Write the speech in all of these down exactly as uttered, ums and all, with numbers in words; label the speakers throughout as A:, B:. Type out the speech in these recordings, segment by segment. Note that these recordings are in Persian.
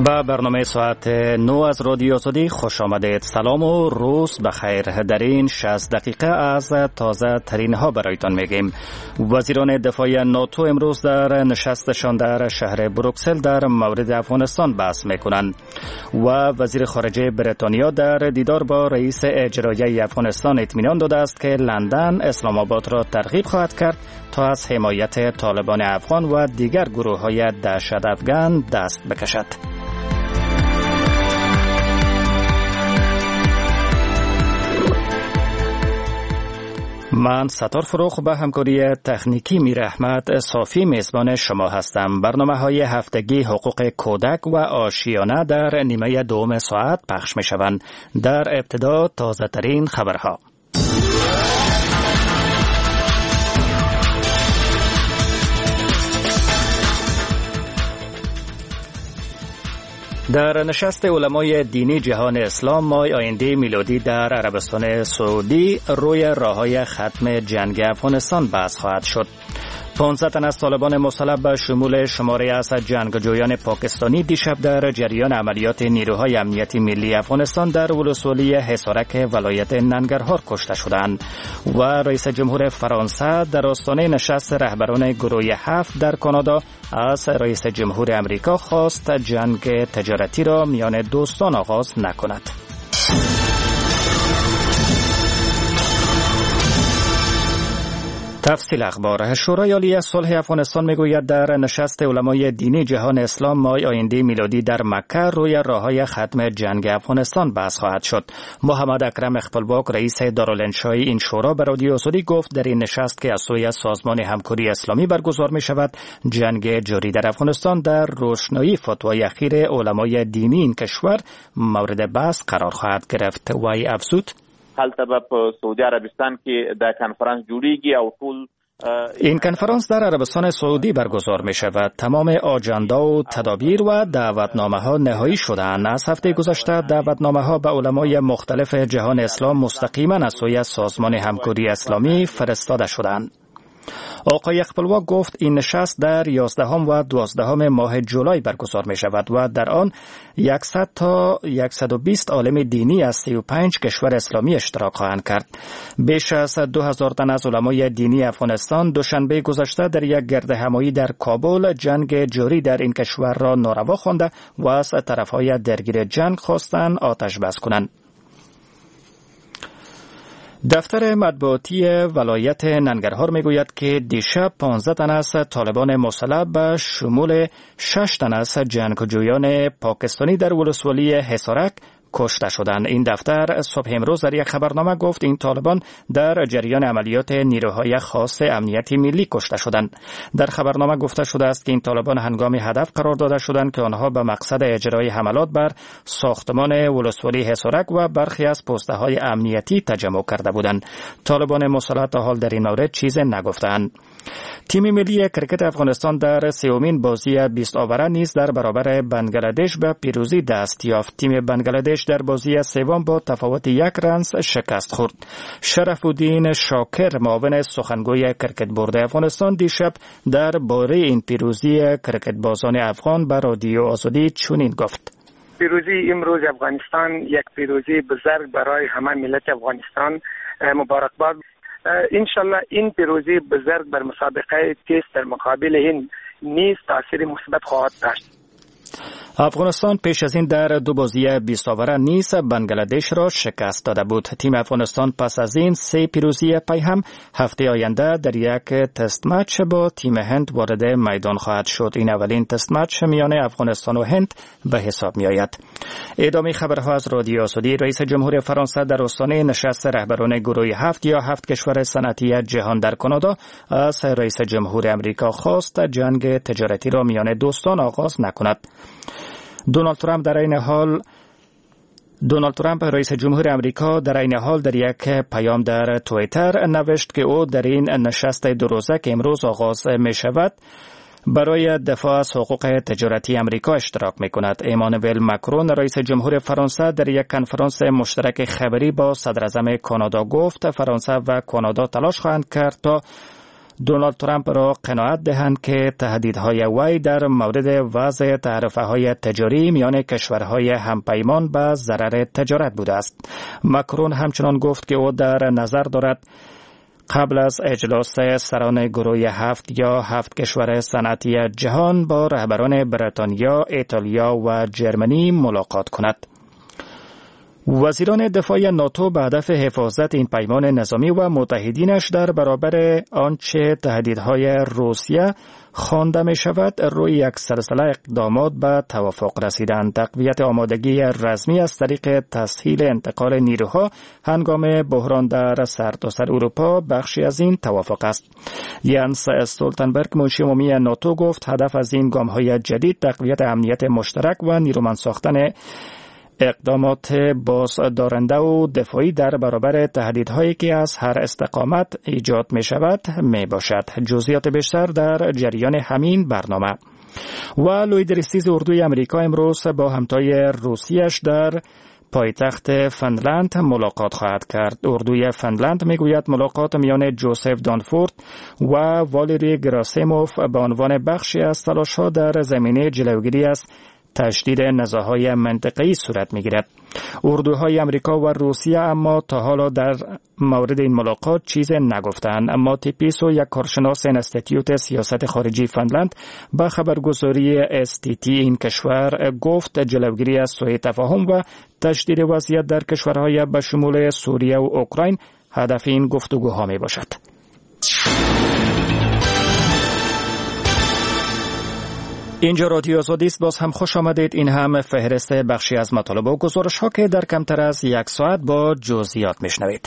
A: به برنامه ساعت نو از رادیو آزادی خوش آمدید. سلام و روز بخیر. در این شصت دقیقه از تازه ترین ها برایتان میگیم. وزیران دفاع ناتو امروز در نشستشان در شهر بروکسل در مورد افغانستان بحث میکنند و وزیر خارجه بریتانیا در دیدار با رئیس اجرایی افغانستان اطمینان داده است که لندن اسلام آباد را ترغیب خواهد کرد تا از حمایت طالبان افغان و دیگر گروه های دهشت افغان دست بکشد. من ستار فروخ به همکاری تکنیکی میر احمد صافی میزبان شما هستم. برنامه های هفتگی حقوق کودک و آشیانه در نیمه دوم ساعت پخش می شوند. در ابتدا تازه ترین خبرها. در نشست علمای دینی جهان اسلام ماه آینده میلادی در عربستان سعودی روی راههای ختم جنگ افغانستان بحث خواهد شد. پانصد تن از طالبان مسلح به شمول شماره از جنگجویان پاکستانی دیشب در جریان عملیات نیروهای امنیتی ملی افغانستان در ولسوالی حصارک ولایت ننگرهار کشته شدند و رئیس جمهور فرانسه در آستانه نشست رهبران گروه هفت در کانادا از رئیس جمهور امریکا خواست جنگ تجارتی را میان دوستان آغاز نکند. تفصیل اخبار. شورای عالی صلح افغانستان میگوید در نشست علمای دینی جهان اسلام ماه آینده میلادی در مکه روی راههای ختم جنگ افغانستان بحث خواهد شد. محمد اکرم اخپلباک رئیس دارالانشای این شورا به رادیو آزادی گفت در این نشست که از سوی سازمان همکاری اسلامی برگزار می شود جنگ جاری در افغانستان در روشنایی فتوای اخیر علمای دینی این کشور مورد بحث قرار خواهد گرفت. وی افزود
B: هلته په سعودي عربستان کې د کانفرنس جوړیږي او ټول
A: این کنفرانس در عربستان سعودی برگزار می شود. تمام آجندا و تدابیر و دعوتنامه ها نهایی شدند. از هفته گذشته دعوتنامه ها به علمای مختلف جهان اسلام مستقیما از سوی سازمان همکاری اسلامی فرستاده شدند. آقای اخپلباک گفت این نشست در یازدهم و دوازدهم ماه جولای برگزار می شود و در آن صد تا صد و بیست عالم دینی از سی و پنج کشور اسلامی اشتراک خواهند کرد. بیش از دو هزار تن از علمای دینی افغانستان دوشنبه گذشته در یک گرد همایی در کابل جنگ جاری در این کشور را ناروا خوانده و از طرفهای درگیر جنگ خواستند آتش بس کنند. دفتر مطبوعاتی ولایت ننگرهار میگوید که دیشب پانزده تن از طالبان مسلح به شمول شش تن از جنگجویان پاکستانی در ولسوالی حصارک کشته شدند. این دفتر صبح امروز در یک خبرنامه گفت این طالبان در جریان عملیات نیروهای خاص امنیتی ملی کشته شدند. در خبرنامه گفته شده است که این طالبان هنگامی هدف قرار داده شدند که آنها به مقصد اجرای حملات بر ساختمان ولسوالی حصارک و برخی از پسته های امنیتی تجمع کرده بودند. طالبان مسلح تا حال در این مورد چیزی نگفتند. تیم ملی کرکت افغانستان در سومین بازی بیست آوره نیز در برابر بنگلادش به پیروزی دست یافت. تیم بنگلادش در بازی سوم با تفاوت یک رنز شکست خورد. شرف الدین شاکر معاون سخنگوی کرکت بورد افغانستان دیشب در باره این پیروزی کرکت بازان افغان به رادیو آزادی چنین گفت:
C: پیروزی امروز افغانستان یک پیروزی بزرگ برای همه ملت افغانستان. مبارکباد. انشالله این پیروزی بزرگ بر مسابقه تست در مقابل هند نیز تاثیر مثبت خواهد داشت.
A: افغانستان پیش از این در دو بازی بیست آوره نیز بنگلادش را شکست داده بود. تیم افغانستان پس از این سه پیروزی پی هم هفته آینده در یک تست مچ با تیم هند وارد میدان خواهد شد. این اولین تست مچ میان افغانستان و هند به حساب می آید. ادامه خبرها از رادیو آزادی. رئیس جمهور فرانسه در آستانه نشست رهبران گروه هفت یا هفت کشور صنعتی جهان در کانادا از رئیس جمهور امریکا خواست جنگ تجارتی را میان دوستان آغاز نکند. دونالد ترامپ در این حال دونالد ترامپ رئیس جمهور امریکا در این حال در یک پیام در توییتر نوشت که او در این نشست دو روزه که امروز آغاز می شود برای دفاع از حقوق تجارتی امریکا اشتراک می کند. ایمانوئل ماکرون رئیس جمهور فرانسه در یک کنفرانس مشترک خبری با صدر اعظم کانادا گفت فرانسه و کانادا تلاش خواهند کرد تا دونالد ترامپ را قناعت دهند که تهدیدهای وی در مورد وضع تعرفه‌های تجاری میان کشورهای همپیمان به ضرر تجارت بوده است. ماکرون همچنان گفت که او در نظر دارد قبل از اجلاس سران گروه هفت یا هفت کشور صنعتی جهان با رهبران بریتانیا، ایتالیا و جرمنی ملاقات کند. وزیران دفاع ناتو به هدف حفاظت این پیمان نظامی و متحدینش در برابر آنچه تهدیدهای روسیه خوانده می شود روی یک سلسله اقدامات به توافق رسیدند. تقویت آمادگی رسمی از طریق تسهیل انتقال نیروها هنگام بحران در سرتاسر اروپا بخشی از این توافق است. یانس استولتنبرگ منشی عمومی ناتو گفت هدف از این گام‌های جدید تقویت امنیت مشترک و نیرومند ساختن اقدامات بازدارنده و دفاعی در برابر تهدیدهایی که از هر استقامت ایجاد می شود می باشد. جزئیات بیشتر در جریان همین برنامه. و لوید ریستیز اردوی امریکا امروز با همتای روسیش در پایتخت فنلند ملاقات خواهد کرد. اردوی فنلند میگوید ملاقات میان جوزف دانفورد و والری گراسیموف به عنوان بخشی از تلاش‌ها در زمینه جلوگیری از تشدید نزاع‌های منطقه‌ای صورت می‌گیرد. اردوهای امریکا و روسیه اما تا حالا در مورد این ملاقات چیز نگفتند. اما تیپیسو یک کارشناس انستیتیوت سیاست خارجی فنلند به خبرگزاری اس تی تی این کشور گفت جلوگیری از سوء تفاهم و تشدید وضعیت در کشورهای به شمول سوریه و اوکراین هدف این گفتگوها میباشد. اینجا رادیو آزادی است. باز هم خوش آمدید. این هم فهرست بخشی از مطالب و گزارش ها که در کمتر از یک ساعت با جزئیات میشنوید.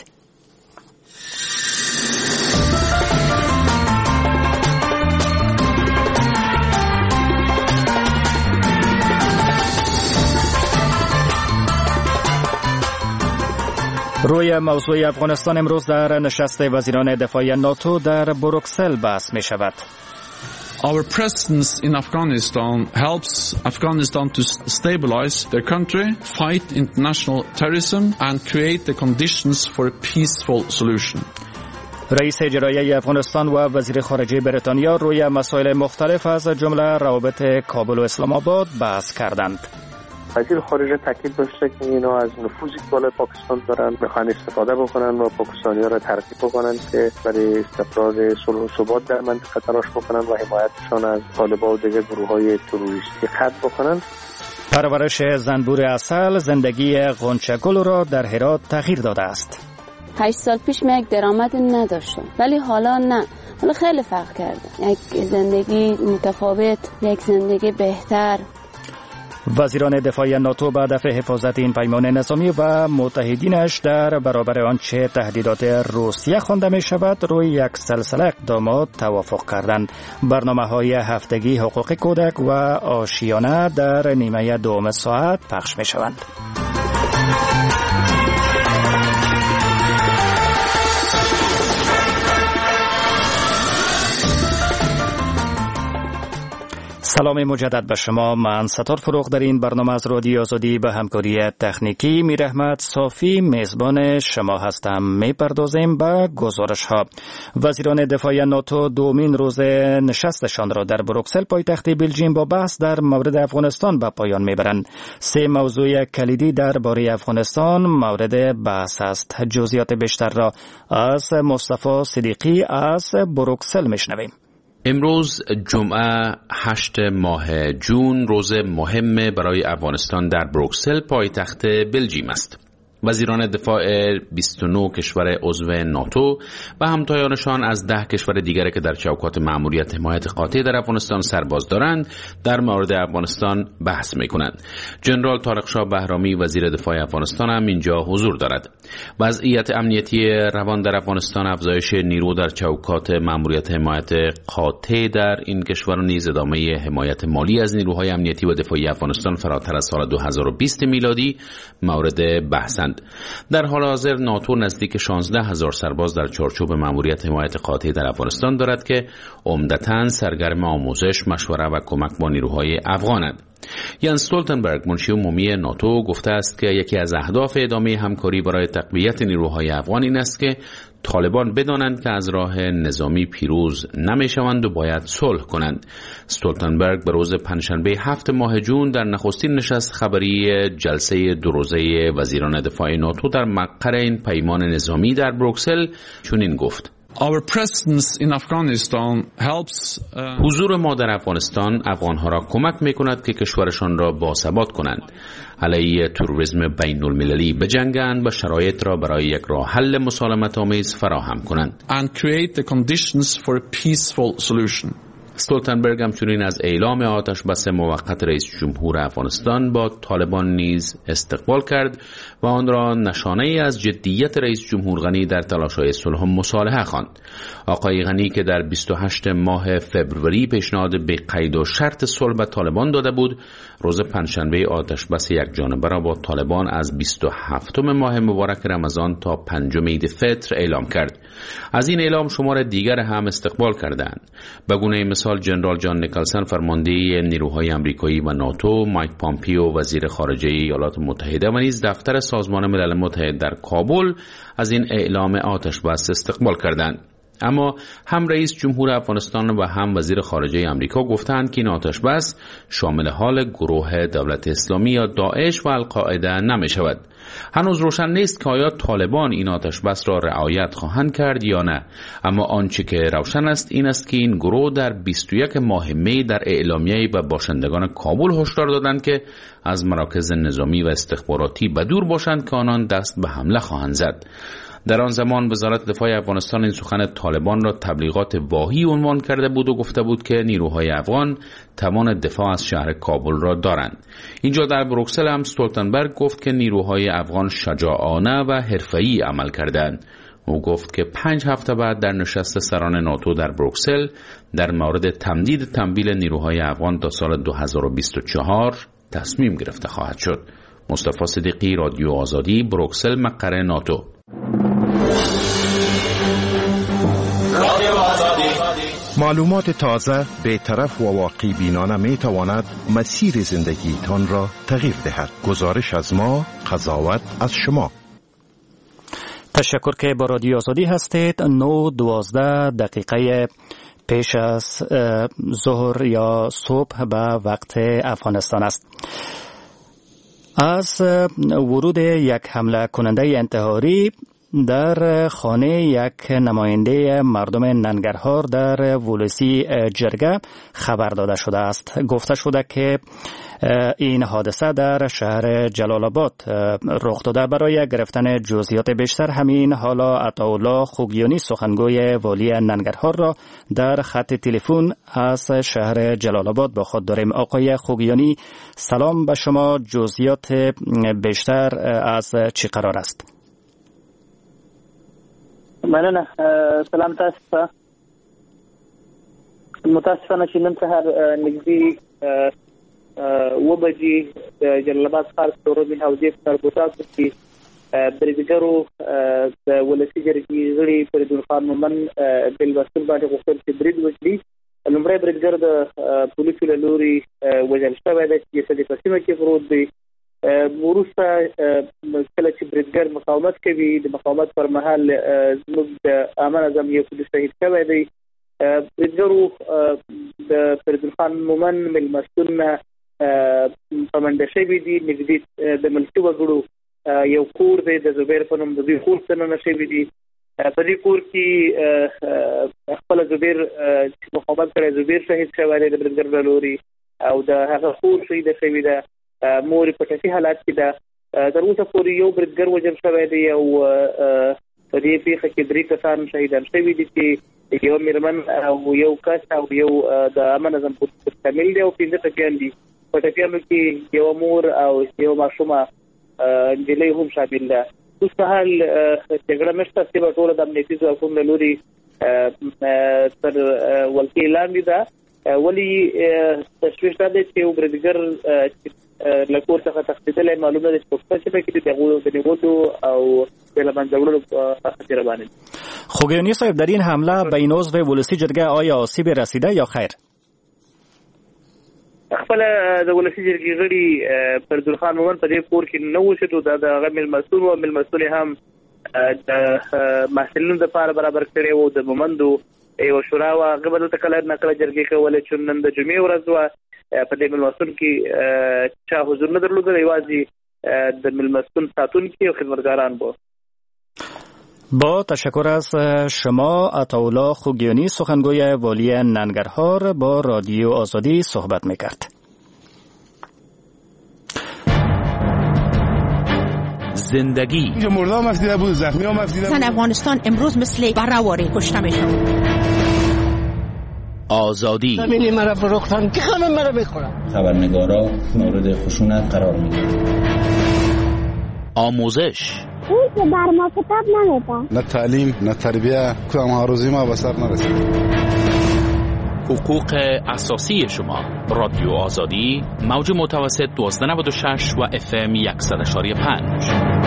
A: روی موضوع افغانستان امروز در نشست وزیران دفاع ناتو در بروکسل بحث می شود.
D: Our presence in Afghanistan helps Afghanistan to stabilize their country, fight international terrorism, and create the conditions for a peaceful solution.
A: رئیس اجرایی افغانستان و وزیر خارجه بریتانیا روی مسائل مختلف از جمله روابط کابل و اسلام آباد بحث کردند.
E: وزیر خارجه تاکید داشته که اینا از نفوذی که بالای پاکستان دارن بخوان استفاده بکنن و پاکستانی‌ها را ترغیب بکنن که برای استقرار صلح و ثبات در منطقه تلاش بکنن و حمایتشان از طالبان و دیگر گروه‌های تروریستی قطع بکنن.
A: پرورش زنبور عسل زندگی غنچه گل را در هرات تغییر داده است.
F: هشت سال پیش من یک درآمد نداشتم ولی حالا نه. حالا خیلی فرق کرده. یک زندگی متفاوت، یک زندگی بهتر.
A: وزیران دفاع ناتو به هدف حفاظت این پیمان نظامی و متحدینش در برابر آنچه تهدیدات روسیه خوانده می شود روی یک سلسله اقدامات توافق کردند. برنامه‌های هفتگی حقوق کودک و آشیانه در نیمه دوم ساعت پخش می شوند. سلام مجدد به شما. من ستار فروغ در این برنامه از رادیو آزادی به همکاری تکنیکی میرحمت صافی میزبان شما هستم. میپردازیم به گزارش ها. وزیران دفاع ناتو دومین روز نشستشان را در بروکسل پایتخت بلژیم با بحث در مورد افغانستان به پایان میبرند. سه موضوع کلیدی درباره افغانستان مورد بحث است. جزئیات بیشتر را از مصطفی صدیقی از بروکسل میشنویم.
G: امروز جمعه هشت ماه جون روز مهم برای افغانستان در بروکسل پایتخت بلژیم است. وزیران دفاع بیست و نه کشور عضو ناتو و همتایانشان از ده کشور دیگر که در چوکات مأموریت حمایت قاطع در افغانستان سرباز دارند در مورد افغانستان بحث می‌کنند. جنرال طارق شاه بهرامی وزیر دفاع افغانستان هم اینجا حضور دارد. وضعیت امنیتی روان در افغانستان، افزایش نیرو در چوکات مأموریت حمایت قاطع در این کشور و نیز ادامه حمایت مالی از نیروهای امنیتی و دفاعی افغانستان فراتر از سال دو هزار و بیست میلادی مورد بحثند. در حال حاضر ناتو نزدیک شانزده هزار سرباز در چارچوب مأموریت حمایت قاطع در افغانستان دارد که عمدتاً سرگرم آموزش، مشوره و کمک با نیروهای افغانند. یانس استولتنبرگ منشی عمومی ناتو گفته است که یکی از اهداف ادامه همکاری برای تقویت نیروهای افغان این است که طالبان بدانند که از راه نظامی پیروز نمیشوند و باید صلح کنند. استولتنبرگ به روز پنجشنبه هفت ماه جون در نخستین نشست خبری جلسه دو روزه وزیران دفاع ناتو در مقر این پیمان نظامی در بروکسل چنین گفت:
D: Our presence in Afghanistan helps, uh...
G: حضور ما در افغانستان افغانها را کمک میکند که کشورشان را باثبات کنند، علیه تروریسم بین المللی بجنگند و شرایط را برای یک راه حل مسالمت آمیز فراهم کنند
D: and create the conditions for a peaceful solution.
G: استولتنبرگ همچنین از اعلام آتش بس موقت رئیس جمهور افغانستان با طالبان نیز استقبال کرد و آن را نشانه ای از جدیت رئیس جمهور غنی در تلاش‌های صلح و مصالحه خواند. آقای غنی که در بیست و هشتم ماه فوریه پیشنهاد به قید و شرط صلح به طالبان داده بود، روز پنجشنبه آتش بس یک جانبه را با طالبان از بیست و هفتم ماه مبارک رمضان تا پنجم عید فطر اعلام کرد. از این اعلام شمار دیگر هم استقبال کردند. به گونه مثال جنرال جان نیکلسن فرمانده نیروهای آمریکایی و ناتو، مایک پامپیو وزیر خارجه ایالات متحده و نیز دفتر سازمان ملل متحد در کابل از این اعلام آتش بس استقبال کردند. اما هم رئیس جمهور افغانستان و هم وزیر خارجه آمریکا گفتند که این آتش بس شامل حال گروه دولت اسلامی یا داعش و القاعده نمی شود. هنوز روشن نیست که آیا طالبان این آتش بس را رعایت خواهند کرد یا نه، اما آنچه که روشن است این است که این گروه در بیست و یک ماه می در اعلامیه‌ای به باشندگان کابل هشدار دادند که از مراکز نظامی و استخباراتی بدور باشند که آنان دست به حمله خواهند زد. در آن زمان وزارت دفاع افغانستان این سخن طالبان را تبلیغات واهی عنوان کرده بود و گفته بود که نیروهای افغان توان دفاع از شهر کابل را دارند. اینجا در بروکسل هم استولتنبرگ گفت که نیروهای افغان شجاعانه و حرفه‌ای عمل کردند. او گفت که پنج هفته بعد در نشست سران ناتو در بروکسل در مورد تمدید تمویل نیروهای افغان تا سال دو هزار و بیست و چهار تصمیم گرفته خواهد شد. مصطفی صدیقی، رادیو آزادی، بروکسل، مقر ناتو.
H: معلومات تازه، بی‌طرف و واقعی بینانه می تواند مسیر زندگیتان را تغییر دهد. گزارش از ما، قضاوت از شما.
A: تشکر که با رادیو آزادی هستید. نو دوازده دقیقه پیش از ظهر یا صبح به وقت افغانستان است. از ورود یک حمله کننده انتحاری در خانه یک نماینده مردم ننگرهار در ولسی جرگه خبر داده شده است. گفته شده که این حادثه در شهر جلال آباد رخ داده. برای گرفتن جزئیات بیشتر همین حالا عطاالله خوگیانی سخنگوی والی ننگرهار را در خط تلفن از شهر جلال آباد با خود داریم. آقای خوگیانی سلام به شما. جزئیات بیشتر از چی قرار است؟
I: مننه. سلام تاسو. متاسفانه چې نن سهار نږدې و بجې د جلال آباد ښار ستورمین حوزې په تربوتاسو کې بریدګرو د ولسي جرګې غړي فریدون خان مومن بالبستر باندې غوښتل چې برید وکړي. لومړی بریدګر د پولیسو له لوري وژل شوی دی چې جسد یې په سیمه کې پروت دی. وروسته کله چې بریدګر مقاومت کوي، د مقاومت پر مهال زموږ د عامه نظم یو پولیس شهید شوی دی. بریدګرو د فریدون خان مومن مېلمستون نه په منډه شوي دي. نږدې د ملکي وګړو یو کور دی د زبیر په نوم، د دوی کور ته ننه شوي دي. په دې کور کې خپله زبیر چې مقاومت کړی زبیر شهید شوی دی د بریدګر له لوري، او د هغه خور شهیده شوې ده. مور په ټپي حالات کې ده. تر اوسه پورې یو بریدګر وژل شوی دی او په دې پیښه کې درې کسان شهیدان شوي دي چې یو میرمن او یو کس او یو د عامه نظم پولیس شامل دي او پنځه ټپیان دي. په ټپیانو کې یو مور او یو ماشومه نجلۍ هم شامل ده. اوس مهال جګړه نشته چې به ټوله د امنیتي ځواکونو له لوري تر ولکې لاندې ده. ولې تشویش دا دی چې یو بریدګر له کور څخه تښتېدلی معلومه ده چې په کومه سیمه کې د هغو د نیولو او د له منځه وړلو په خاطر روانه دي.
A: خوگیانی صاحب، در این حمله به این عضو ولسی جرگه آیا آسیبی رسیده یا خیر؟
I: خپل د ولسی جرګې غړي پردول خان مومن په دې کور کې نو وشتو د غمل مسؤل او مل مسؤل هم د محصلینو لپاره برابر کړي وو د مومندو یو شورا او غبل تکلر نکړه جرګې کولې چې نن د جمعې ورځ وا په دې مل مسؤل کې چا حضور نه درلود ایوازي د مل مسؤل ساتونکو او خدمتګاران بو.
A: با تشکر از شما عطاالله خوگیانی سخنگوی والی ننگرهار با رادیو آزادی صحبت میکرد.
G: زندگی
J: اینجا مردم مفدیده بود، زخمی ها مفدیده بود.
K: زن افغانستان امروز مثل برهواری کشته میشون.
G: آزادی
L: زمینی مرا فروختن که همه مرا بخورن.
M: خبرنگارا مورد خشونت قرار میگیرن.
G: آموزش
N: اون که بر ما کتاب نمیده.
J: نه تعلیم نه تربیه کدام آرزوی ما به سر نرسید.
G: حقوق اساسی شما. رادیو آزادی موج متوسط دوازده نود و شش و اف ام صد و پنج.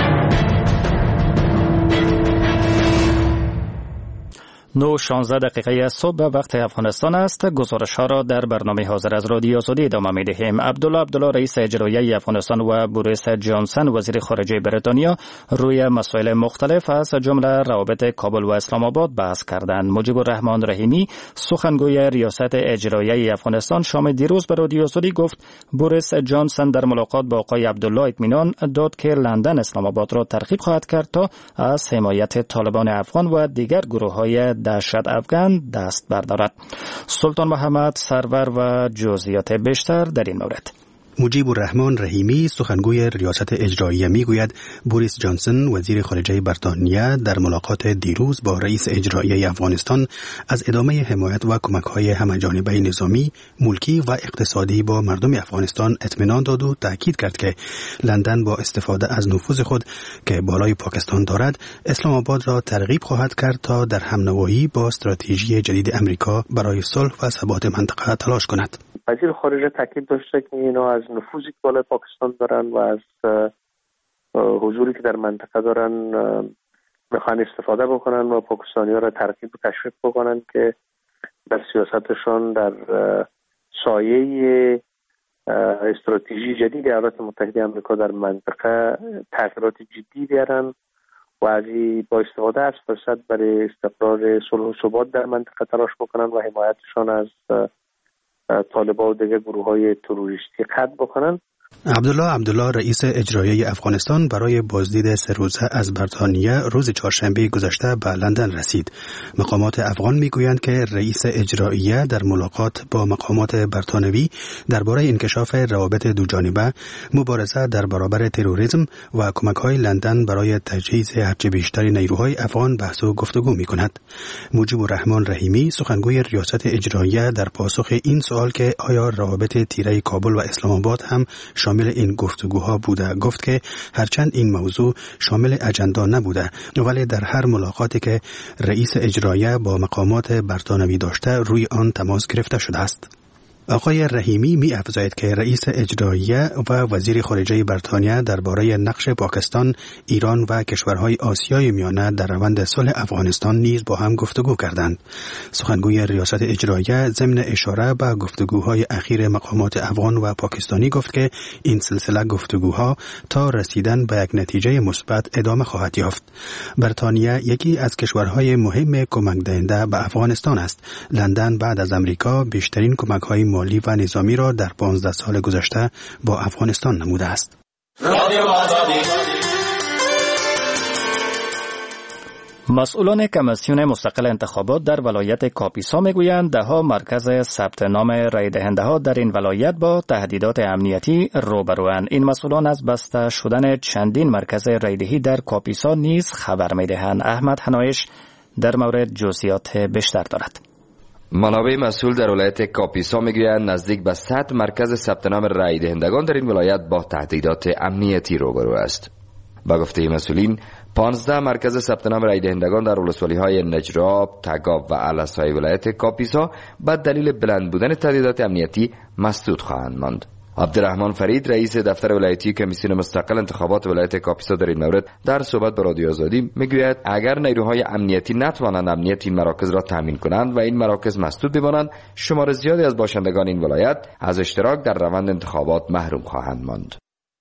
A: نو شانزده دقیقه صبح وقت افغانستان است. گزارش ها را در برنامه حاضر از رادیو آزادی ادامه می دهیم. عبدالله عبدالله رئیس اجرایی افغانستان و بوریس جانسن وزیر خارجه بریتانیا روی مسائل مختلف از جمله روابط کابل و اسلام آباد بحث کردند. مجیب الرحمن رحیمی سخنگوی ریاست اجرایی افغانستان شام دیروز به رادیو آزادی گفت بوریس جانسن در ملاقات با آقای عبدالله اطمینان داد که لندن اسلام آباد را ترغیب خواهد کرد تا از حمایت طالبان افغان و دیگر گروه‌های دهشت افغان دست بردارد. سلطان محمد سرور و جزئیات بیشتر در این مورد.
O: مجیب الرحمن رحیمی سخنگوی ریاست اجراییه میگوید بوریس جانسن وزیر خارجه بریتانیا در ملاقات دیروز با رئیس اجرایی افغانستان از ادامه حمایت و کمک‌های همه‌جانبه نظامی، ملکی و اقتصادی با مردم افغانستان اطمینان داد و تاکید کرد که لندن با استفاده از نفوذ خود که بالای پاکستان دارد، اسلام آباد را ترغیب خواهد کرد تا در همنوایی با استراتژی جدید امریکا برای صلح و ثبات منطقه تلاش کند.
E: وزیر خارجه تاکید داشته که اینا از نفوذی که بالای پاکستان دارن و از حضوری که در منطقه دارن میخوان استفاده بکنن و پاکستانی ها را ترغیب و تشویق بکنن که در سیاستشان در سایه استراتژی جدید ایالات متحده آمریکا در منطقه تغییرات جدی بیارن و از با استفاده از فرصت برای استقرار صلح و ثبات در منطقه تلاش بکنن و حمایتشان از طالبان و دیگر گروه‌های تروریستی قطع بکنن.
O: عبدالله عبدالله رئیس اجرایی افغانستان برای بازدید سه روزه از بریتانیا روز چهارشنبه گذشته به لندن رسید. مقامات افغان میگویند که رئیس اجرایی در ملاقات با مقامات بریتانوی درباره انکشاف روابط دوجانبه، مبارزه در برابر تروریسم و کمک‌های لندن برای تجهیز هرچه بیشتر نیروهای افغان بحث و گفتگو می‌کند. مجیب الرحمن رحیمی سخنگوی ریاست اجرایی در پاسخ این سوال که آیا روابط تیره کابل و اسلام آباد هم شامل این گفتگوها بوده گفت که هرچند این موضوع شامل اجندا نبوده ولی در هر ملاقاتی که رئیس اجرایی با مقامات بریتانوی داشته روی آن تماس گرفته شده است. آقای رحیمی می افزاید که رئیس اجرایی و وزیر خارجه بریتانیا درباره نقش پاکستان، ایران و کشورهای آسیای میانه در روند صلح افغانستان نیز با هم گفتگو کردند. سخنگوی ریاست اجرایی ضمن اشاره به گفتگوهای اخیر مقامات افغان و پاکستانی گفت که این سلسله گفتگوها تا رسیدن به یک نتیجه مثبت ادامه خواهد یافت. بریتانیا یکی از کشورهای مهم کمک دهنده به افغانستان است. لندن بعد از امریکا بیشترین کمک‌های مالی و نظامی را در پانزده سال گذشته با افغانستان نموده است.
A: مسئولان کمیسیون مستقل انتخابات در ولایت کاپیسا میگویند دهها مرکز ثبت نام رای دهنده ها در این ولایت با تهدیدات امنیتی روبروند. این مسئولان از بسته شدن چندین مرکز رای دهی در کاپیسا نیز خبر میدهند. احمد حنایش در مورد جزئیات بیشتر دارد.
P: منابع مسئول در ولایت کاپیسا میگویند نزدیک به صد مرکز ثبت نام رای دهندگان در این ولایت با تهدیدات امنیتی روبرو است. با گفته مسئولین پانزده مرکز ثبت نام رای دهندگان در ولسوالی‌های نجراب، تگاب و علسای ولایت کاپیسا به دلیل بلند بودن تهدیدات امنیتی مسدود خواهند ماند. عبدالرحمن فرید رئیس دفتر ولایتی کمیسیون مستقل انتخابات ولایت کاپیسا در این مورد در صحبت با رادیو آزادی میگوید اگر نیروهای امنیتی نتوانند امنیت این مراکز را تامین کنند و این مراکز مسدود بمانند، شمار زیادی از باشندگان این ولایت از اشتراک در روند انتخابات محروم خواهند ماند.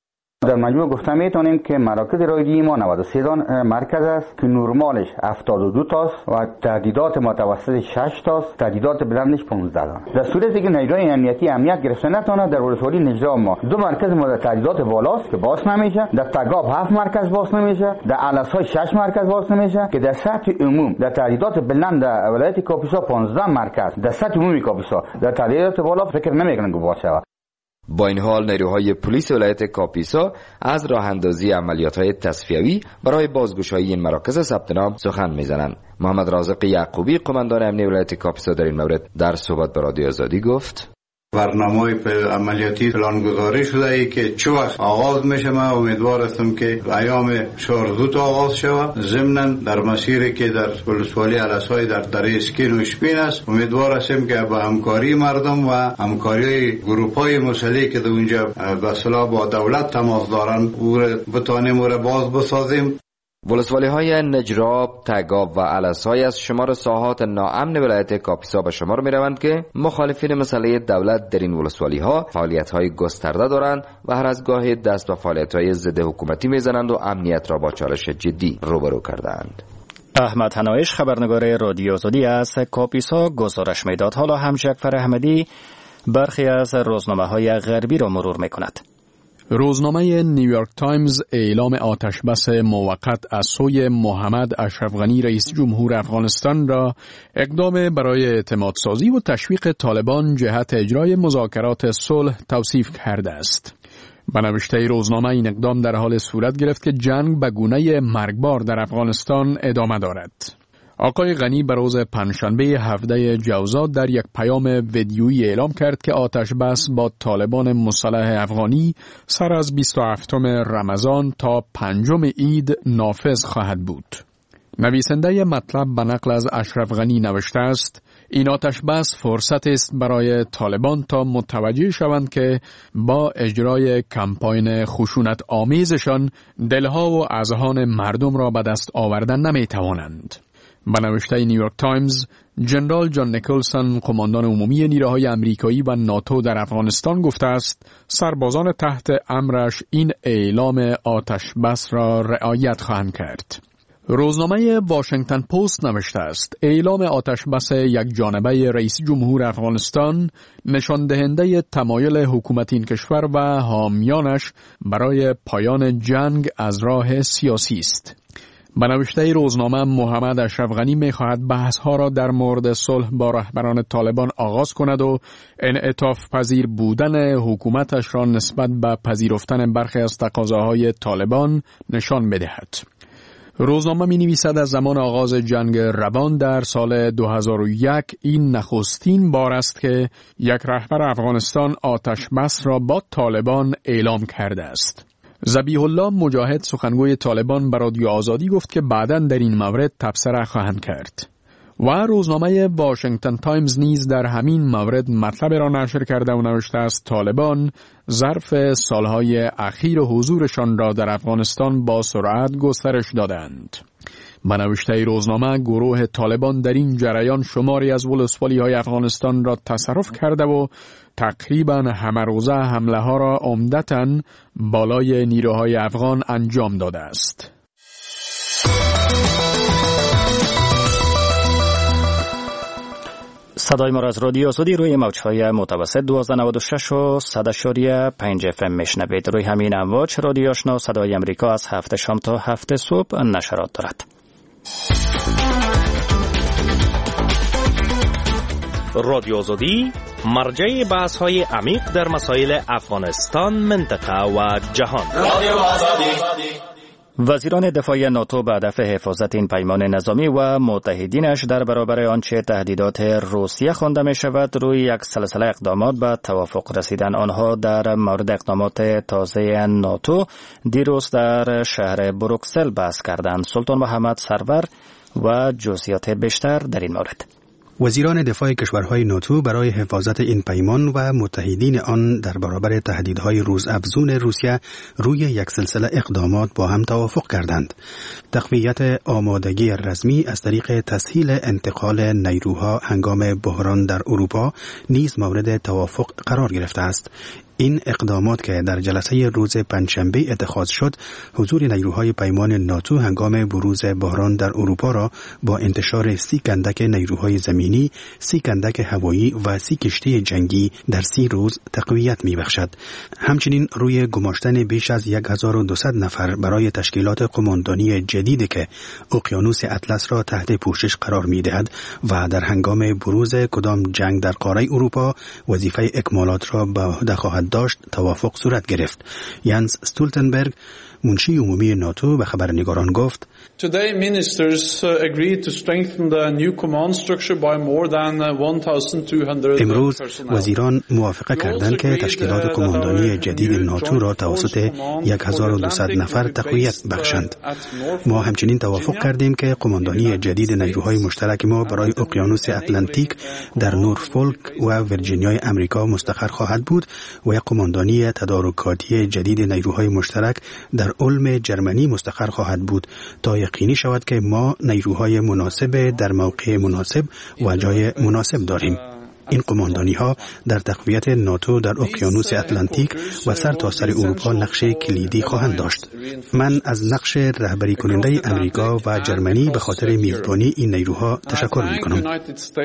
Q: در مجموع گفته میتونیم که مراکز رایگی ما نود و سه مرکز است که نرمالش هفتاد و دو تاست و تعدیدات متوسط شش تاست، تعدیدات بلندش پانزده تاست. در صورتی که نیروهای امنیتی امنیت گرفته نتونه، در ولسوالی نجرا ما دو مرکز ما در تعدیدات بالاست که باز نمیشه، در تگاب هفت مرکز باز نمیشه، در علس‌های شش مرکز باز نمیشه که در سطح عموم در تعدیدات بلند ولایت کاپیسا پانزده مرکز، در سطح عمومی کاپیسا در تعدیدات بالا فکر نمیکنن که باز شود.
P: با این حال نیروهای پلیس ولایت کاپیسا از راه اندازی عملیات‌های تصفیوی برای بازگشایی این مراکز ثبت نام سخن می‌زنند. محمد رازق یعقوبی قماندان امنیه ولایت کاپیسا در این مورد در صحبت با رادیو آزادی گفت:
R: برنامه عملیاتی پلان گذاری شده ای که چه وقت آغاز میشه. من امیدوار هستم که ایام شهر زود آغاز شود. ضمناً در مسیری که در ولسوالی علس‌های در دره اسکین و شپین است، امیدوار هستم که با همکاری مردم و همکاری گروه‌های مسلحی که در اونجا به اصطلاح با دولت تماس دارن او را بتانیم او را باز بسازیم.
P: ولسوالی های نجراب، تگاب و علس‌های از شمار ساحات ناامن ولایت کاپیسا به شمار می روند که مخالفین مسئله دولت در این ولسوالی ها فعالیت های گسترده دارند و هر از گاهی دست به فعالیت های ضد حکومتی می زنند و امنیت را با چالش جدی روبرو کردند.
A: احمد حنایش خبرنگار رادیو آزادی از کاپیسا گزارش میداد. حالا هم جعفر احمدی برخی از روزنامه های غربی را مرور می کند.
S: روزنامه نیویورک تایمز اعلام آتش بس موقت از سوی محمد اشرف غنی رئیس جمهور افغانستان را اقدام برای اعتماد سازی و تشویق طالبان جهت اجرای مذاکرات صلح توصیف کرده است. به نوشته روزنامه این اقدام در حال صورت گرفت که جنگ به گونه مرگبار در افغانستان ادامه دارد. آقای غنی به روز پنجشنبه هفده جوزا در یک پیام ویدیویی اعلام کرد که آتش بس با طالبان مسلح افغانی سر از بیست و هفتم رمضان تا پنجم عید نافذ خواهد بود. نویسنده مطلب به نقل از اشرف غنی نوشته است: این آتش بس فرصت است برای طالبان تا متوجه شوند که با اجرای کمپاین خشونت آمیزشان دلها و اذهان مردم را به دست آوردن نمی توانند. به نوشته نیویورک تایمز، جنرال جان نیکلسون قماندان عمومی نیروهای امریکایی و ناتو در افغانستان گفته است سربازان تحت امرش این اعلام آتش بس را رعایت خواهند کرد. روزنامه واشنگتن پست نوشته است اعلام آتش بس یک جانبه رئیس جمهور افغانستان نشان دهنده تمایل حکومت این کشور و حامیانش برای پایان جنگ از راه سیاسی است. به نوشته روزنامه محمد اشرف غنی می‌خواهد بحث‌ها را در مورد صلح با رهبران طالبان آغاز کند و انعطاف پذیر بودن حکومتش را نسبت به پذیرفتن برخی از تقاضاهای طالبان نشان بدهد. روزنامه می‌نویسد از زمان آغاز جنگ روان در سال دو هزار و یک این نخستین بار است که یک رهبر افغانستان آتش بس را با طالبان اعلام کرده است. ذبیح الله مجاهد سخنگوی طالبان به رادیو آزادی گفت که بعداً در این مورد تبصره خواهند کرد. و روزنامه واشنگتن تایمز نیز در همین مورد مطلب را نشر کرده و نوشته است طالبان ظرف سالهای اخیر حضورشان را در افغانستان با سرعت گسترش دادند. به نوشته روزنامه گروه طالبان در این جریان شماری از ولسوالی های افغانستان را تصرف کرده و تقریبا همه روزه حمله ها را عمدتاً بالای نیروهای افغان انجام داده است.
A: صدای ما را از رادیو آزادی روی موج‌های متوسط دوازده نود و شش و صد اشاری پنج اف ام میشنوید. روی همین امواج رادیو آشنا صدای امریکا از هفت شام تا هفت صبح نشرات دارد.
T: رادیو آزادی مرجع بحث‌های عمیق در مسائل افغانستان، منطقه و جهان. رادیو آزادی.
A: وزیران دفاع ناتو به هدف حفاظت این پیمان نظامی و متحدینش در برابر آنچه تهدیدات روسیه خوانده می شود روی یک سلسله اقدامات به توافق رسیدن. آنها در مورد اقدامات تازه ناتو دیروز در شهر بروکسل بحث کردند. سلطان محمد سرور و جزئیات بیشتر در این مورد.
O: وزیران دفاع کشورهای ناتو برای حفاظت این پیمان و متحدین آن در برابر تهدیدهای روزافزون روسیه روی یک سلسله اقدامات با هم توافق کردند. تقویت آمادگی رسمی از طریق تسهیل انتقال نیروها هنگام بحران در اروپا نیز مورد توافق قرار گرفته است. این اقدامات که در جلسه روز پنجشنبه اتخاذ شد، حضور نیروهای پیمان ناتو هنگام بروز بحران در اروپا را با انتشار سی کندک نیروهای زمینی، سی کندک هوایی و سی کشتی جنگی در سی روز تقویت می‌بخشد. همچنین روی گماشتن بیش از هزار و دویست نفر برای تشکیلات قماندانی جدیدی که اقیانوس اطلس را تحت پوشش قرار می‌دهد و در هنگام بروز کدام جنگ در قاره اروپا وظیفه اکمالات را به عهده خواهد داشت توافق صورت گرفت. یانس استولتنبرگ منشی عمومی ناتو به خبرنگاران گفت:
D: Today ministers agreed to strengthen the new command structure by more than one thousand two hundred
O: امروز وزیران موافقه کردند که تشکیلات قماندانی جدید ناتو را توسط هزار و دویست نفر تقویت بخشند. ما همچنین توافق کردیم که قماندانی جدید نیروهای مشترک ما برای اقیانوس اتلانتیک در نورفولک و ویرجینیای امریکا مستقر خواهد بود و یک قماندانی تدارکاتی جدید نیروهای مشترک در اولم جرمنی مستقر خواهد بود تا یقینی شود که ما نیروهای مناسب در موقع مناسب و جای مناسب داریم. این قماندانی ها در تقویت ناتو در اقیانوس اتلانتیک و سر تا سر اروپا نقش کلیدی خواهند داشت. من از نقش رهبری کننده امریکا و جرمنی به خاطر میزبانی این نیروها تشکر می کنم.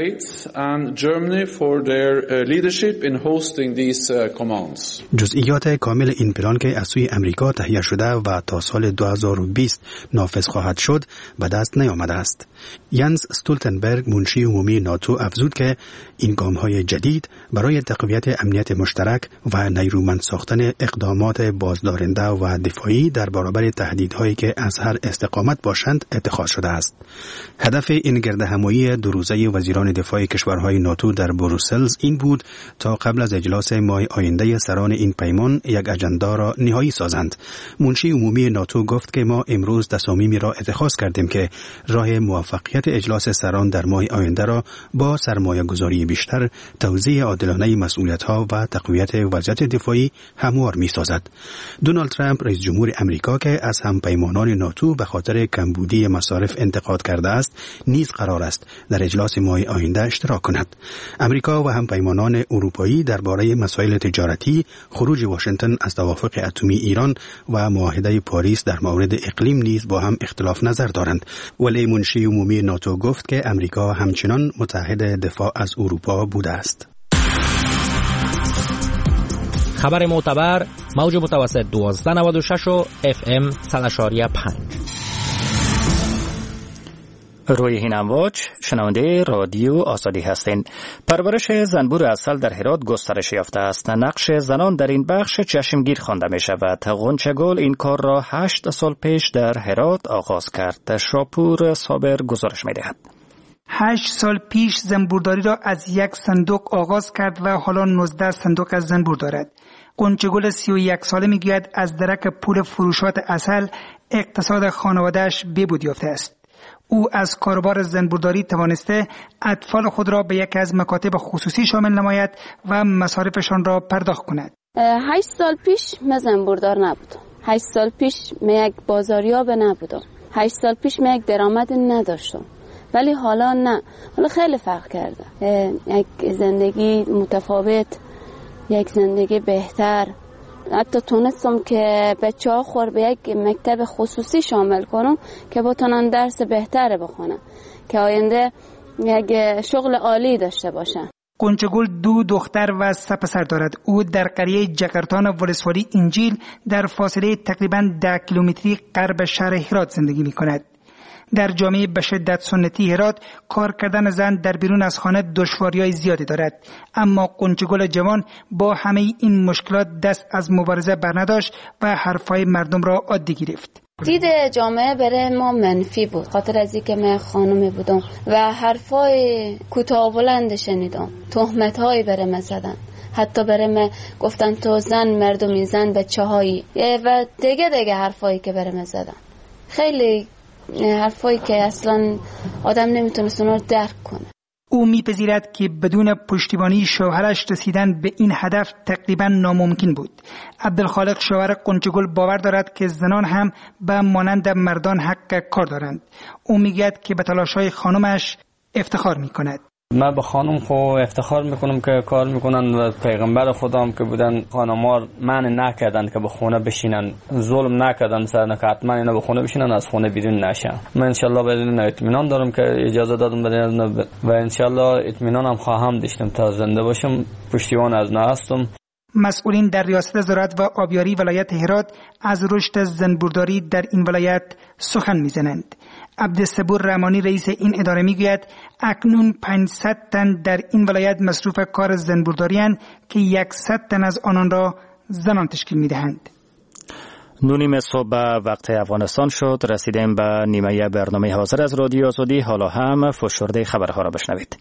O: جزئیات کامل این پلان که از سوی امریکا تهیه شده و تا سال دو هزار و بیست نافذ خواهد شد به دست نیامده است. یانس استولتنبرگ منشی عمومی ناتو افزود که این های جدید برای تقویت امنیت مشترک و نیرومند ساختن اقدامات بازدارنده و دفاعی در برابر تهدیدهایی که از هر استقامت باشند اتخاذ شده است. هدف این گردهمایی دو روزه وزیران دفاع کشورهای ناتو در بروسلز این بود تا قبل از اجلاس ماه آینده سران این پیمان یک اجندا را نهایی سازند. منشی عمومی ناتو گفت که ما امروز تصامیمی را اتخاذ کردیم که راه موفقیت اجلاس سران در ماه آینده را با سرمایه‌گذاری بیشتر، توزیع عادلانه مسئولیت‌ها و تقویت وضعیت دفاعی هموار می‌سازد. دونالد ترامپ رئیس جمهور امریکا که از همپیمانان ناتو به خاطر کمبودی مصارف انتقاد کرده است، نیز قرار است در اجلاس ماه آینده اشتراک کند. امریکا و همپیمانان اروپایی درباره مسائل تجارتی، خروج واشنگتن از توافق اتمی ایران و معاهده پاریس در مورد اقلیم نیز با هم اختلاف نظر دارند. ولی منشی عمومی ناتو گفت که امریکا همچنان متحد دفاع از اروپا بوده است.
T: خبر معتبر موج متوسط دوازده نود و شش و اف ام صد و پنج.
A: روی این امواج شنونده رادیو آزادی هستند. پرورش زنبور عسل در هرات گسترش یافته است. نقش زنان در این بخش چشمگیر خوانده می شود. غنچه گل این کار را هشت سال پیش در هرات آغاز کرد. شاپور صابر گزارش می دهد.
U: هشت سال پیش زنبورداری را از یک صندوق آغاز کرد و حالا نوزده صندوق از زنبور دارد. غنچه گل سی و یک ساله میگوید از درک پول فروشات عسل اقتصاد خانواده‌اش بهبود یافته است. او از کاروبار زنبورداری توانسته اطفال خود را به یکی از مکاتب خصوصی شامل نماید و مصارفشان را پرداخت کند.
F: هشت سال پیش من زنبوردار نبودم. هشت سال پیش من یک بازاریاب نبودم. هشت سال پیش من یک درآمد نداشتم. ولی حالا نه. حالا خیلی فرق کرده. یک زندگی متفاوت، یک زندگی بهتر. حتی تونستم که بچه ها خور به یک مکتب خصوصی شامل کنم که بتونن درس بهتر بخونن که آینده یک شغل عالی داشته باشن.
U: غنچه گل دو دختر و سه پسر دارد. او در قریه جکرتان ولسوالی انجیل در فاصله تقریباً ده کیلومتری غرب شهر هرات زندگی می کند. در جامعه به شدت سنتی هرات کار کردن زن در بیرون از خانه دشواری‌های زیادی دارد، اما غنچه گل جوان با همه این مشکلات دست از مبارزه برنداشت و حرفای مردم را عادی گرفت.
F: دید جامعه برای ما منفی بود، خاطر از اینکه من خانمی بودم و حرفای کوتاه بلند شنیدم، تهمت‌هایی برای من زدن، حتی برای من گفتن تو زن، مردمی زن، بچه‌هایی و دیگه دیگه حرفایی که برای من زدن. خیلی حرفایی که اصلا آدم نمیتونست اونا رو درک کنه.
U: او میپذیرد که بدون پشتیبانی شوهرش رسیدن به این هدف تقریبا ناممکن بود. عبدالخالق شوهر قنچگل باور دارد که زنان هم به مانند مردان حق کار دارند. او میگوید که به تلاش‌های خانمش افتخار میکند.
B: من به خانم خو افتخار میکنم که کار میکنن و پیغمبر خدا هم که بودن خانم‌ها منع نکردن که به خونه بشینن، ظلم نکردن سر نه که حتما اینا به خونه بشینن از خونه بیرون نشن. من انشالله بدون اطمینان دارم که اجازه دادم بدون و انشالله اطمینان هم خواهم داشتم تا زنده باشم. پشتیبان از نه هستم.
U: مسئولین در ریاست زراعت و آبیاری ولایت هرات از رشد زنبورداری در این ولایت سخن میزنند. عبدالصبور رحمانی رئیس این اداره میگوید اکنون پانصد تن در این ولایت مصروف کار زنبورداری اند که صد تن از آنان را زنان تشکیل میدهند.
A: نونیم صبح وقت افغانستان شد. رسیدیم به نیمه برنامه حاضر از رادیو آزادی. حالا هم فشرده خبرها را بشنوید.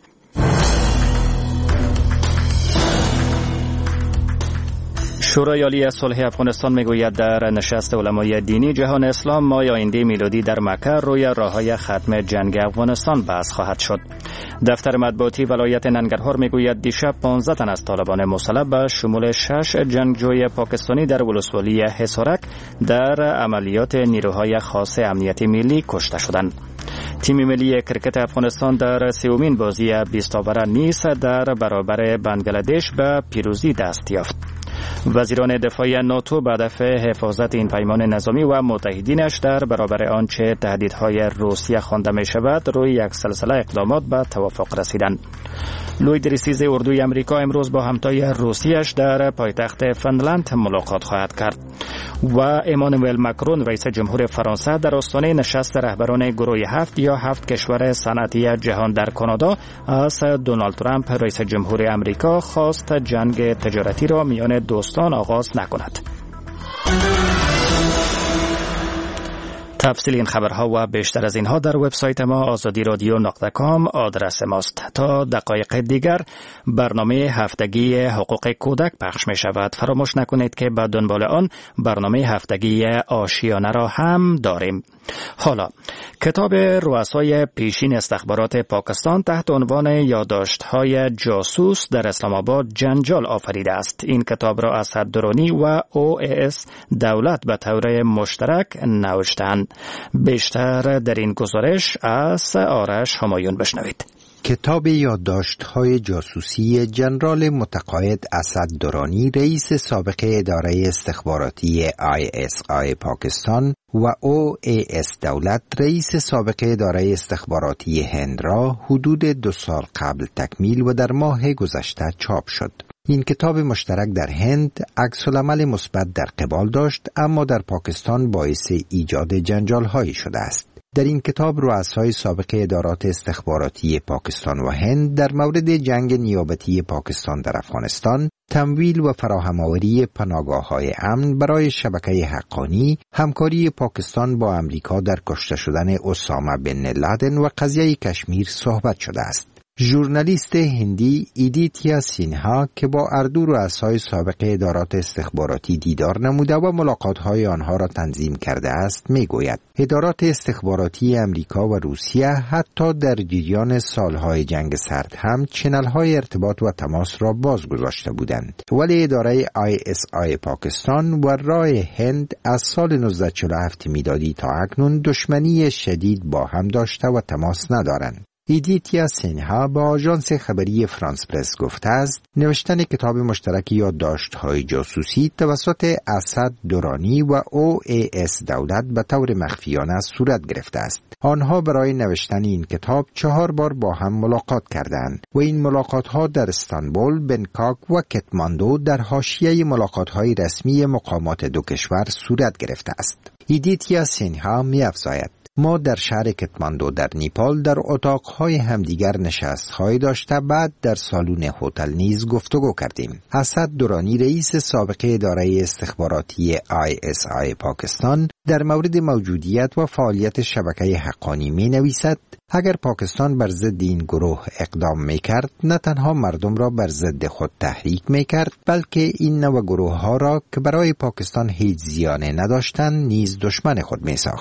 A: شورای عالی صلح افغانستان میگوید در نشست علمای دینی جهان اسلام ماه آینده میلادی در مکه روی راههای ختم جنگ افغانستان بحث خواهد شد. دفتر مطبوعاتی ولایت ننگرهار میگوید دیشب پانزده تن از طالبان مسلح به شمول شش جنگجوی پاکستانی در ولسوالی حصارک در عملیات نیروهای خاص امنیت ملی کشته شدند. تیم ملی کرکت افغانستان در سومین بازی بیست آور نیز در برابر بنگلادش به پیروزی دست یافت. وزیران دفاع ناتو به هدف حفاظت این پیمان نظامی و متحدینش در برابر آنچه تهدیدهای روسیه خوانده می شود روی یک سلسله اقدامات به توافق رسیدند. لوید ریسیز اردوی امریکا امروز با همتای روسیه‌اش در پایتخت فنلند ملاقات خواهد کرد و امانوئل مکرون رئیس جمهور فرانسه در آستانه نشست رهبران گروه هفت یا هفت کشور صنعتی جهان در کانادا از دونالد ترامپ رئیس جمهور امریکا خواست جنگ تجارتی را میان دوستان آغاز نکند. تفصیل این خبرها و بیشتر از اینها در وبسایت ما آزادی رادیو نقطه کام آدرس ماست. تا دقایق دیگر برنامه هفتگی حقوق کودک پخش می شود. فراموش نکنید که به دنبال آن برنامه هفتگی آشیانه را هم داریم. حالا کتاب رؤسای پیشین استخبارات پاکستان تحت عنوان یادداشت‌های جاسوس در اسلام آباد جنجال آفریده است. این کتاب را اسد درانی و او ای اس دولت به طور مشترک نوشتند. بیشتر در این گزارش از آرش همایون بشنوید.
V: کتاب یادداشت‌های جاسوسی جنرال متقاعد اسد درانی رئیس سابق اداره استخباراتی آی اس آی پاکستان و او ای اس دولت رئیس سابق اداره استخباراتی هند را حدود دو سال قبل تکمیل و در ماه گذشته چاپ شد. این کتاب مشترک در هند عکس‌العمل مثبت در قبال داشت، اما در پاکستان باعث ایجاد جنجال‌هایی شده است. در این کتاب رؤسای سابق ادارات استخباراتی پاکستان و هند در مورد جنگ نیابتی پاکستان در افغانستان، تمویل و فراهم‌آوری پناهگاه‌های امن برای شبکه حقانی، همکاری پاکستان با امریکا در کشته شدن اسامه بن لادن و قضیه کشمیر صحبت شده است. ژورنالیست هندی ایدیتیا سینها که با اردو رؤسای سابق ادارات استخباراتی دیدار نموده و ملاقات‌های آنها را تنظیم کرده است میگوید ادارات استخباراتی امریکا و روسیه حتی در جریان سالهای جنگ سرد هم چنل‌های ارتباط و تماس را باز گذاشته بودند، ولی اداره آی اس آی پاکستان و رای هند از سال نوزده چهل و هفت میلادی تا اکنون دشمنی شدید با هم داشته و تماس ندارند. ایدیتیا سینها با آژانس خبری فرانس پرس گفته است نوشتن کتاب مشترک یادداشت‌های جاسوسی توسط اسد درانی و او ای اس دولت به طور مخفیانه صورت گرفته است. آنها برای نوشتن این کتاب چهار بار با هم ملاقات کردند و این ملاقات‌ها در استانبول، بنکاک و کتماندو در حاشیه ملاقات‌های رسمی مقامات دو کشور صورت گرفته است. ایدیتیا سینها می‌افزاید ما در شهر کتماندو در نیپال در اتاقهای همدیگر نشست‌هایی داشته بعد در سالن هتل نیز گفتگو کردیم. اسد درانی رئیس سابق اداره استخباراتی آی اس آی پاکستان در مورد موجودیت و فعالیت شبکه حقانی می نویسد اگر پاکستان بر ضد این گروه اقدام می کرد نه تنها مردم را بر ضد خود تحریک می کرد بلکه این نوع گروه ها را که برای پاکستان هیچ زیانی نداشتند نیز دشمن خود می ساخت.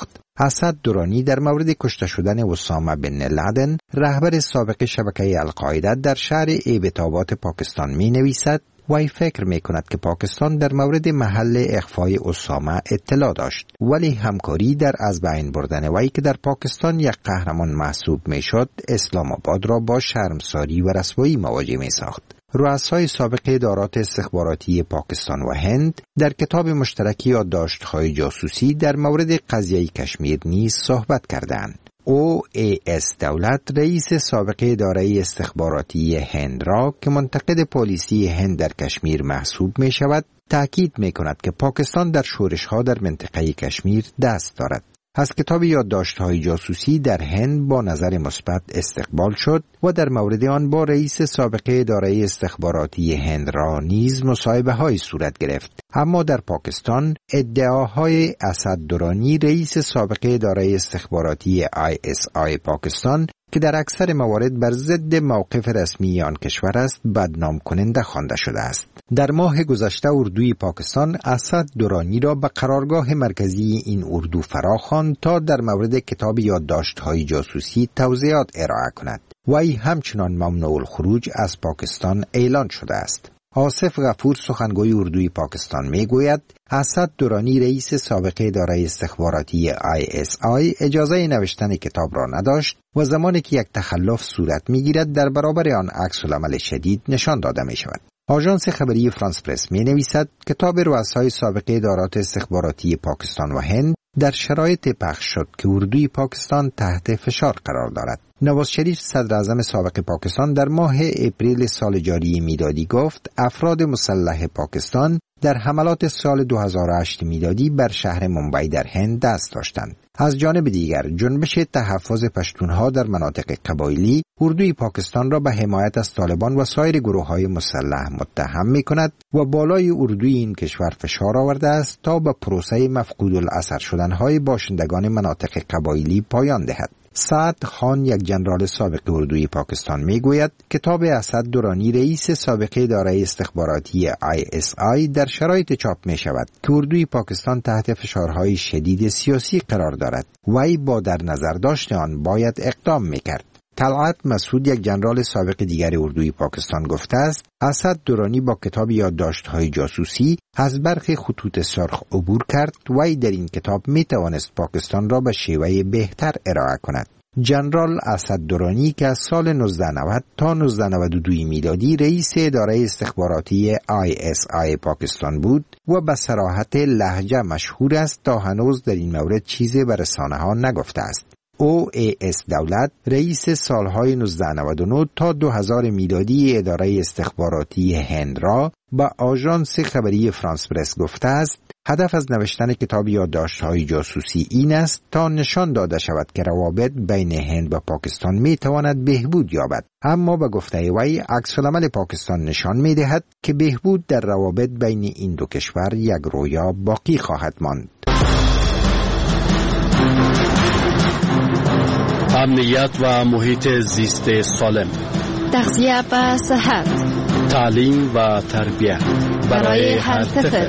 V: اسد درانی در مورد کشته شدن اسامه بن لادن رهبر سابق شبکه القاعده در شهر ایبتابات پاکستان می نویسد وی فکر می کند که پاکستان در مورد محل اخفای اسامه اطلاع داشت، ولی همکاری در از بین بردن وی که در پاکستان یک قهرمان محسوب می شد اسلام آباد را با شرمساری و رسوایی مواجه می ساخت. رؤسای سابق ادارات استخباراتی پاکستان و هند در کتاب مشترکی یادداشت‌های جاسوسی در مورد قضیه کشمیر نیز صحبت کردند. او ای اس دولت رئیس سابق اداره استخباراتی هند را که منتقد پلیسی هند در کشمیر محسوب می شود تأکید می کند که پاکستان در شورش‌ها در منطقه کشمیر دست دارد. از کتاب یادداشت‌های جاسوسی در هند با نظر مثبت استقبال شد و در مورد آن با رئیس سابق اداره استخباراتی هند را نیز مصاحبه‌های صورت گرفت. اما در پاکستان ادعاهای اسد درانی رئیس سابق اداره استخباراتی آی اس آی پاکستان که در اکثر موارد بر ضد موقف رسمی آن کشور است بدنام کننده خوانده شده است. در ماه گذشته اردوی پاکستان اسد درانی را به قرارگاه مرکزی این اردو فراخواند تا در مورد کتاب یادداشت‌های جاسوسی توضیحات ارائه کند. وی همچنان ممنوع الخروج از پاکستان اعلان شده است. آصف غفور سخنگوی اردوی پاکستان می گوید اسد درانی رئیس سابق اداره استخباراتی آی اس آی اجازه نوشتن کتاب را نداشت و زمانی که یک تخلف صورت می گیرد در برابر آن عکس العمل شدید نشان داده می شود. آژانس خبری فرانس پرس می نویسد کتاب رؤسای سابق ادارات استخباراتی پاکستان و هند در شرایط پخش شد که اردوی پاکستان تحت فشار قرار دارد. نواز شریف صدر اعظم سابق پاکستان در ماه اپریل سال جاری میلادی گفت افراد مسلح پاکستان در حملات سال دو هزار و هشت میلادی بر شهر ممبئی در هند دست داشتند. از جانب دیگر جنبش تحفظ پشتونها در مناطق قبایلی اردوی پاکستان را به حمایت از طالبان و سایر گروه‌های مسلح متهم می‌کند و بالای اردوی این کشور فشار آورده است تا به پروسه مفقود الاثر شدن‌های باشندگان مناطق قبایلی پایان دهد. سعد خان یک جنرال سابق اردوی پاکستان میگوید کتاب اسد درانی رئیس سابق اداره استخباراتی آی اس آی در شرایط چاپ می شود که اردوی پاکستان تحت فشارهای شدید سیاسی قرار دارد. وی با در نظر داشت آن باید اقدام میکرد. طلعت مسعود یک جنرال سابق دیگر اردوی پاکستان گفته است اسد درانی با کتاب یادداشت‌های جاسوسی از برخی خطوط سرخ عبور کرد و در این کتاب می توانست پاکستان را به شیوه بهتر ارائه کند. جنرال اسد درانی که از سال نوزده نود تا نوزده نود و دو میلادی رئیس اداره استخباراتی آی اس آی پاکستان بود و به صراحت لهجه مشهور است تا هنوز در این مورد چیزی به رسانه‌ها نگفته است. او ای اس دولت رئیس سالهای نوزده نود و نه تا دو هزار میلادی اداره استخباراتی هند را با آژانس خبری فرانس پرس گفته است هدف از نوشتن کتاب یادداشت‌های جاسوسی این است تا نشان داده شود که روابط بین هند و پاکستان می تواند بهبود یابد. اما به گفته وی عکس العمل پاکستان نشان می دهد که بهبود در روابط بین این دو کشور یک رویا باقی خواهد ماند.
C: امنیت و محیط زیست سالم،
H: تغذیه و صحت،
C: تعلیم و تربیت
H: برای هر طفل.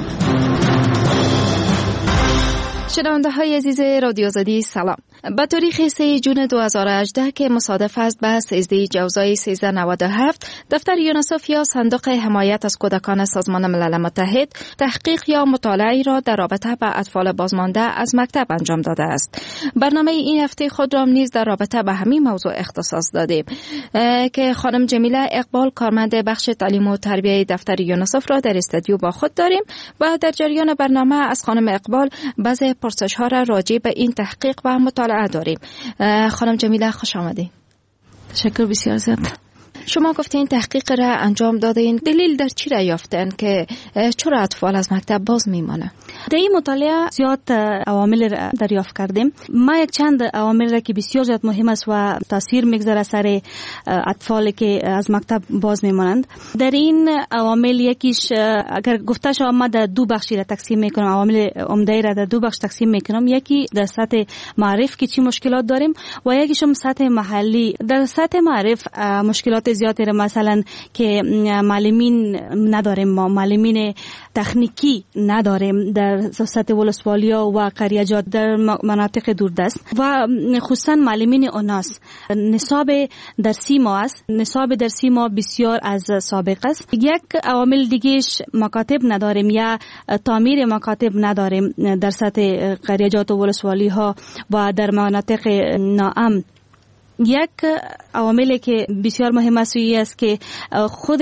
H: شنونده های عزیز رادیو آزادی سلام. به تاریخ سه جون دو هزار و هجده که مصادف است به سیزده جوزای سیزده نود و هفت، دفتر یونیسف یا صندوق حمایت از کودکان سازمان ملل متحد تحقیق یا مطالعه را در رابطه با اطفال بازمانده از مکتب انجام داده است. برنامه این هفته خود را نیز در رابطه با همین موضوع اختصاص دادیم که خانم جمیله اقبال کارمند بخش تعلیم و تربیه دفتر یونیسف را در استودیو با خود داریم و در جریان برنامه از خانم اقبال بعضی پرسش ها را راجع به این تحقیق و مطالعه داریم. خانم جمیله خوش آمدید. تشکر بسیار زیاد. شما گفتین تحقیق را انجام دادین، دلیل در چی را یافتن که چرا اطفال از مکتب باز میمانه؟
W: در این مطالعه زیاد عوامل را دریافت کردیم. ما یک چند عوامل را که بسیار زیاد مهم است و تاثیر میگذاره سر اطفالی که از مکتب باز میمانند. در این عوامل یکیش اگر گفته شود ما در دو بخشی را تقسیم میکنم، عوامل عمده را در دو بخش تقسیم میکنم. یکی در سطح معرف که چی مشکلات داریم و یکیش هم سطح محلی. در سطح معرف مشکلات زیادی را مثلا که معلمین نداریم، ما معلمین تکنیکی نداریم. در در سطح ولسوالیا و قریجات در مناطق دوردست و خصوصا معلمین اوناس نصاب درسی ما است. نصاب درسی ما بسیار از سابق است. یک عوامل دیگهش مکاتب نداریم یا تعمیر مکاتب نداریم در سطح قریجات و ولسوالی ها و در مناطق ناامن. یک عواملی که بسیار مهم است است که خود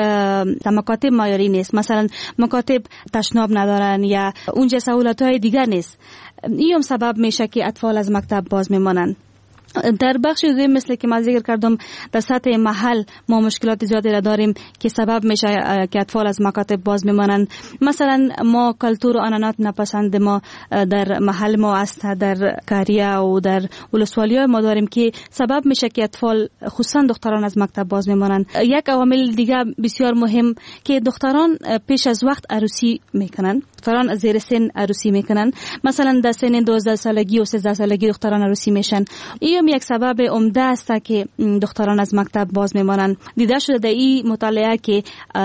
W: مکاتب معیاری نیست. مثلا مکاتب تشناب ندارن یا اونجا سهولت‌های دیگر نیست. این هم سبب میشه که اطفال از مکتب باز میمانند. در بخش دوم مثل که ما ذکر کردم در سطح محل ما مشکلات زیادی را داریم که سبب میشه که اطفال از مکاتب باز میمانند. مثلا ما کلتور و عنعنات نپسند ما در محل ما است، در قریه و در ولسوالی ما داریم که سبب میشه که اطفال خصوصا دختران از مکتب باز میمانند. یک عامل دیگه بسیار مهم که دختران پیش از وقت عروسی میکنن، دختران از زیر سن عروسی میکنن. مثلا در سن دوازده سالگی و سیزده سالگی دختران عروسی میشن. این یک سبب عمده است که دختران از مکتب باز میمانند. دیده شده در این مطالعه که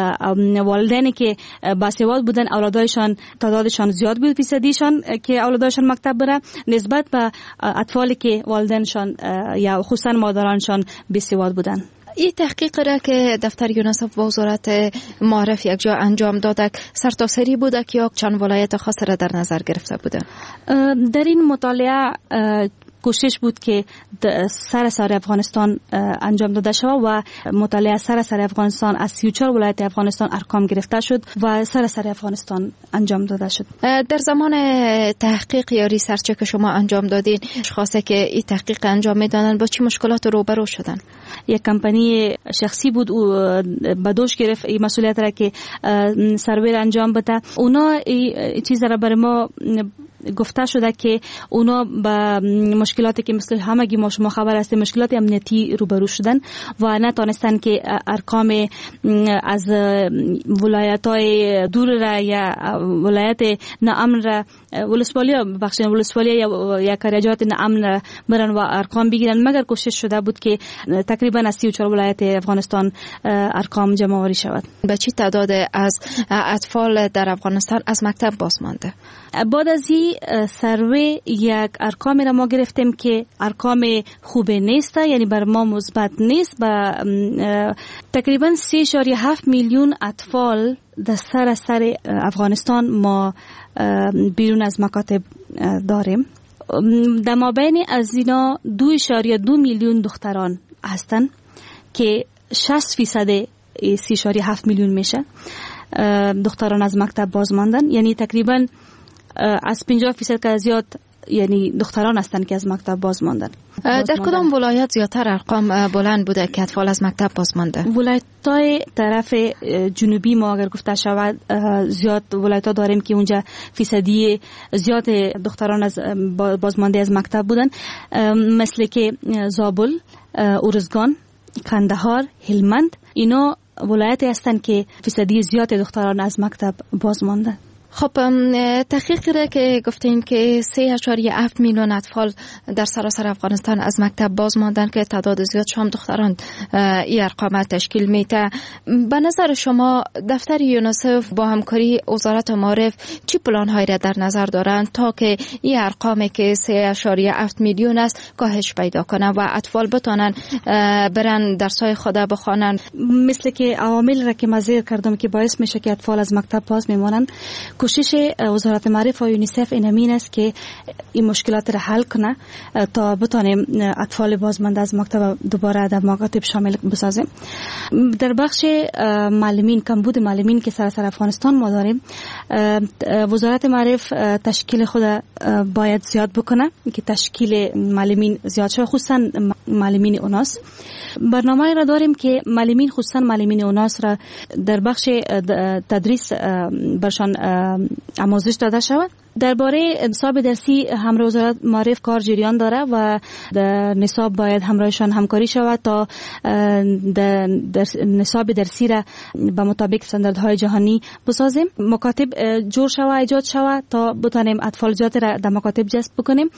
W: والدینی که باسواد بودن اولادایشان تعدادشان زیاد بود، فیصدیشان که اولادایشان مکتب بره نسبت به اطفالی که والدینشان یا خصوصا مادرانشان بسواد بودن.
H: این تحقیق را که دفتر یونیسف و وزارت معارف یک جا انجام داده سرتاسری بوده که یا چند ولایت خاص را در نظر گرفته بودن؟
W: در این مطالعه کوشش بود که سراسر افغانستان انجام داده شد و مطالعه سراسر افغانستان از سی و چهار ولایت افغانستان ارقام گرفته شد و سراسر افغانستان انجام داده شد.
H: در زمان تحقیق یا ریسرچ که شما انجام دادین اشخاصی که این تحقیق انجام میدادن با چه مشکلات روبرو شدن؟
W: یک کمپانی شخصی بود او به دوش گرفت این مسئولیت را که سروی انجام بده. اونا این چیز را برای ما گفته شده که اونا با مشکلاتی که مثل همگی ما شما خبر هستیم مشکلات امنیتی روبرو شدن و نتونستن که ارقام از ولایت‌های دور را یا ولایت ناامن را ولسوالی بخش ولسوالی یا یا قریجات ناامن را برن و ارقام بگیرن، مگر کوشش شده بود که تقریبا از سی و چهار ولایت افغانستان ارقام جمع آوری شود.
H: به چه تعداد از اطفال در افغانستان از مکتب باز مانده؟
W: بعد از این سروی یک ارقامی را ما گرفتیم که ارقام خوبه نیست، یعنی بر ما مثبت نیست. با تقریبا سه اشاره هفت میلیون اطفال در سراسر افغانستان ما بیرون از مکاتب داریم. در مابین از اینا دو اشاره دو میلیون دختران هستند که شصت فیصد سه اشاره هفت میلیون میشه دختران از مکتب باز ماندن، یعنی تقریبا از پنجاه فیصد که زیاد یعنی دختران هستند که از مکتب باز ماندن.
H: در کدام ولایت زیادتر ارقام بلند بوده که اطفال از مکتب باز مانده؟
W: ولایت‌های طرف جنوبی ما اگر گفته شود زیاد ولایت‌ها داریم که اونجا فیصدی زیاد دختران از بازمانده از مکتب بودن، مثل که زابل، ارزگان، قندهار، هلمند. اینا ولایتی هستند که فیصدی زیاد دختران از مکتب باز مانده.
H: خب تحقیق را که گفتیم که سه اشاره هفت میلیون اطفال در سراسر افغانستان از مکتب باز ماندن که تعداد زیاد شام دختران این ارقام تشکیل میده. به نظر شما دفتر یونیسف با همکاری وزارت معارف چی پلان هایی را در نظر دارند تا که این ارقامی که سه اشاره هفت میلیون است کاهش پیدا کنند و اطفال بتانن برن درسای خود بخوانن؟
W: مثل که عوامل را که من ذکر کردم که باعث میشه که اطفال از مکتب باز میمانند، کوشش وزارت معارف و یونیسف این است که این مشکلات را حل کنه تا بتانیم اطفال بازمانده از مکتب دوباره در مکاتب شامل بسازیم. در بخش معلمین، کمبود معلمین که سراسر افغانستان ما داریم، وزارت معارف تشکیل خود باید زیاد بکنه که تشکیل معلمین زیاد شود، خصوصا معلمین اوناس. برنامه را داریم که معلمین خصوصا معلمین اوناس را در بخش تدریس برشان آموزش داده شود درباره نصاب درسی همراه وزارت معارف کار جریان داره و در نصاب باید همراهشان همکاری شود تا در نصاب درسی را به مطابق استانداردهای جهانی بسازیم. مکاتب جور شود، ایجاد شود تا بتانیم اطفال زیاد را در مکاتب جذب بکنیم.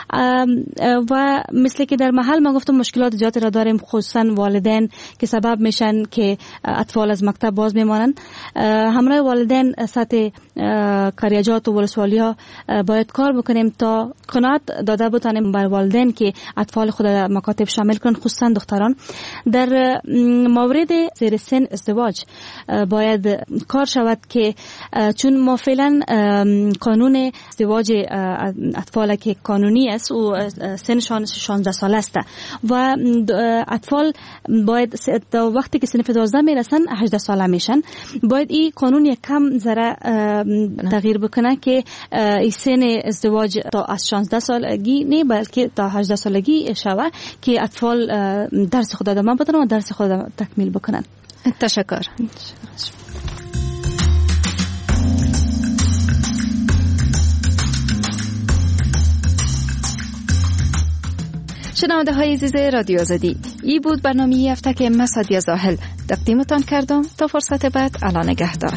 W: و مثل که در محل ما گفتم مشکلات زیاد را داریم، خصوصا والدین که سبب میشن که اطفال از مکتب باز میمانند. همراه والدین سطح کاریجات و ولسوالی ها باید کار بکنیم تا قناعت داده بتانیم بر والدین که اطفال خود در مکاتب شامل کنند، خصوصا دختران. در مورد زیر سن ازدواج باید کار شود که چون ما فعلا قانون ازدواج اطفال که قانونی است و سنشان شانزده ساله است و اطفال باید تا وقتی که سن دوازده میرسن هجده ساله میشن، باید این قانون یک کم ذره تغییر بکنه که این سن ازدواج تا از شانزده سالگی نه بلکه تا هجده سالگی شوه که اطفال درس خود ادامه بدن و درس خود تکمیل بکنن.
H: تشکر. شنونده های عزیز رادیو آزادی، ای بود برنامه ای هفته که من سادیه زاهل تقدیمتان کردم. تا فرصت بعد، الله نگهدار.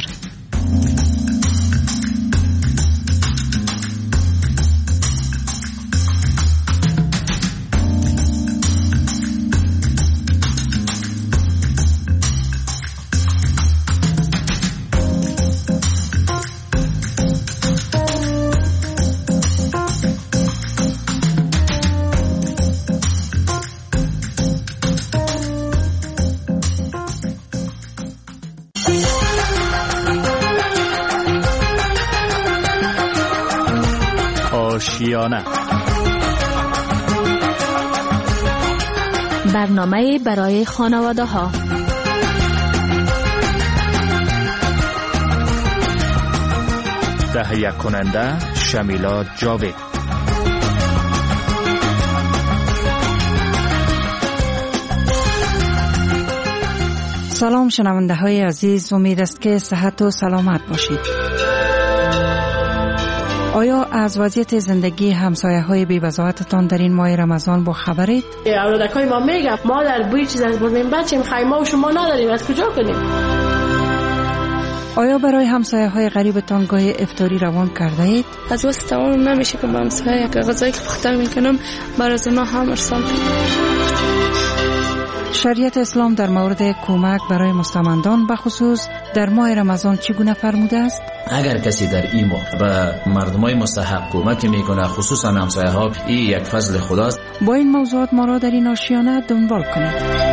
A: آشیانه،
I: برنامه برای خانواده ها.
A: تهیه کننده شمیلا جاوید.
K: سلام شنونده های عزیز، امید است که صحت و سلامت باشید. آیا از وضعیت زندگی همسایه های بی وضاحتتان در این ماه رمضان با خبرید؟
L: اولادکای ما میگم ما در بوی چیز از بردیم بچیم خیمه و شما نداریم، از کجا کنیم؟
K: آیا برای همسایه های غریبتان گاهی افطاری روان کرده اید؟
X: از واسه تمام نمیشه که با همسایه که غذایی که پخته میکنم برای از اونا هم ارسال کنم.
K: شریعت اسلام در مورد کمک برای مستمندان به خصوص در ماه رمضان چگونه فرموده است؟
Y: اگر کسی در این ماه به مردمای مستحق کمک میکنه، خصوصا همسایه ها، این یک فضل خداست.
K: با این موضوعات ما را در این آشیانه دنبال کنید.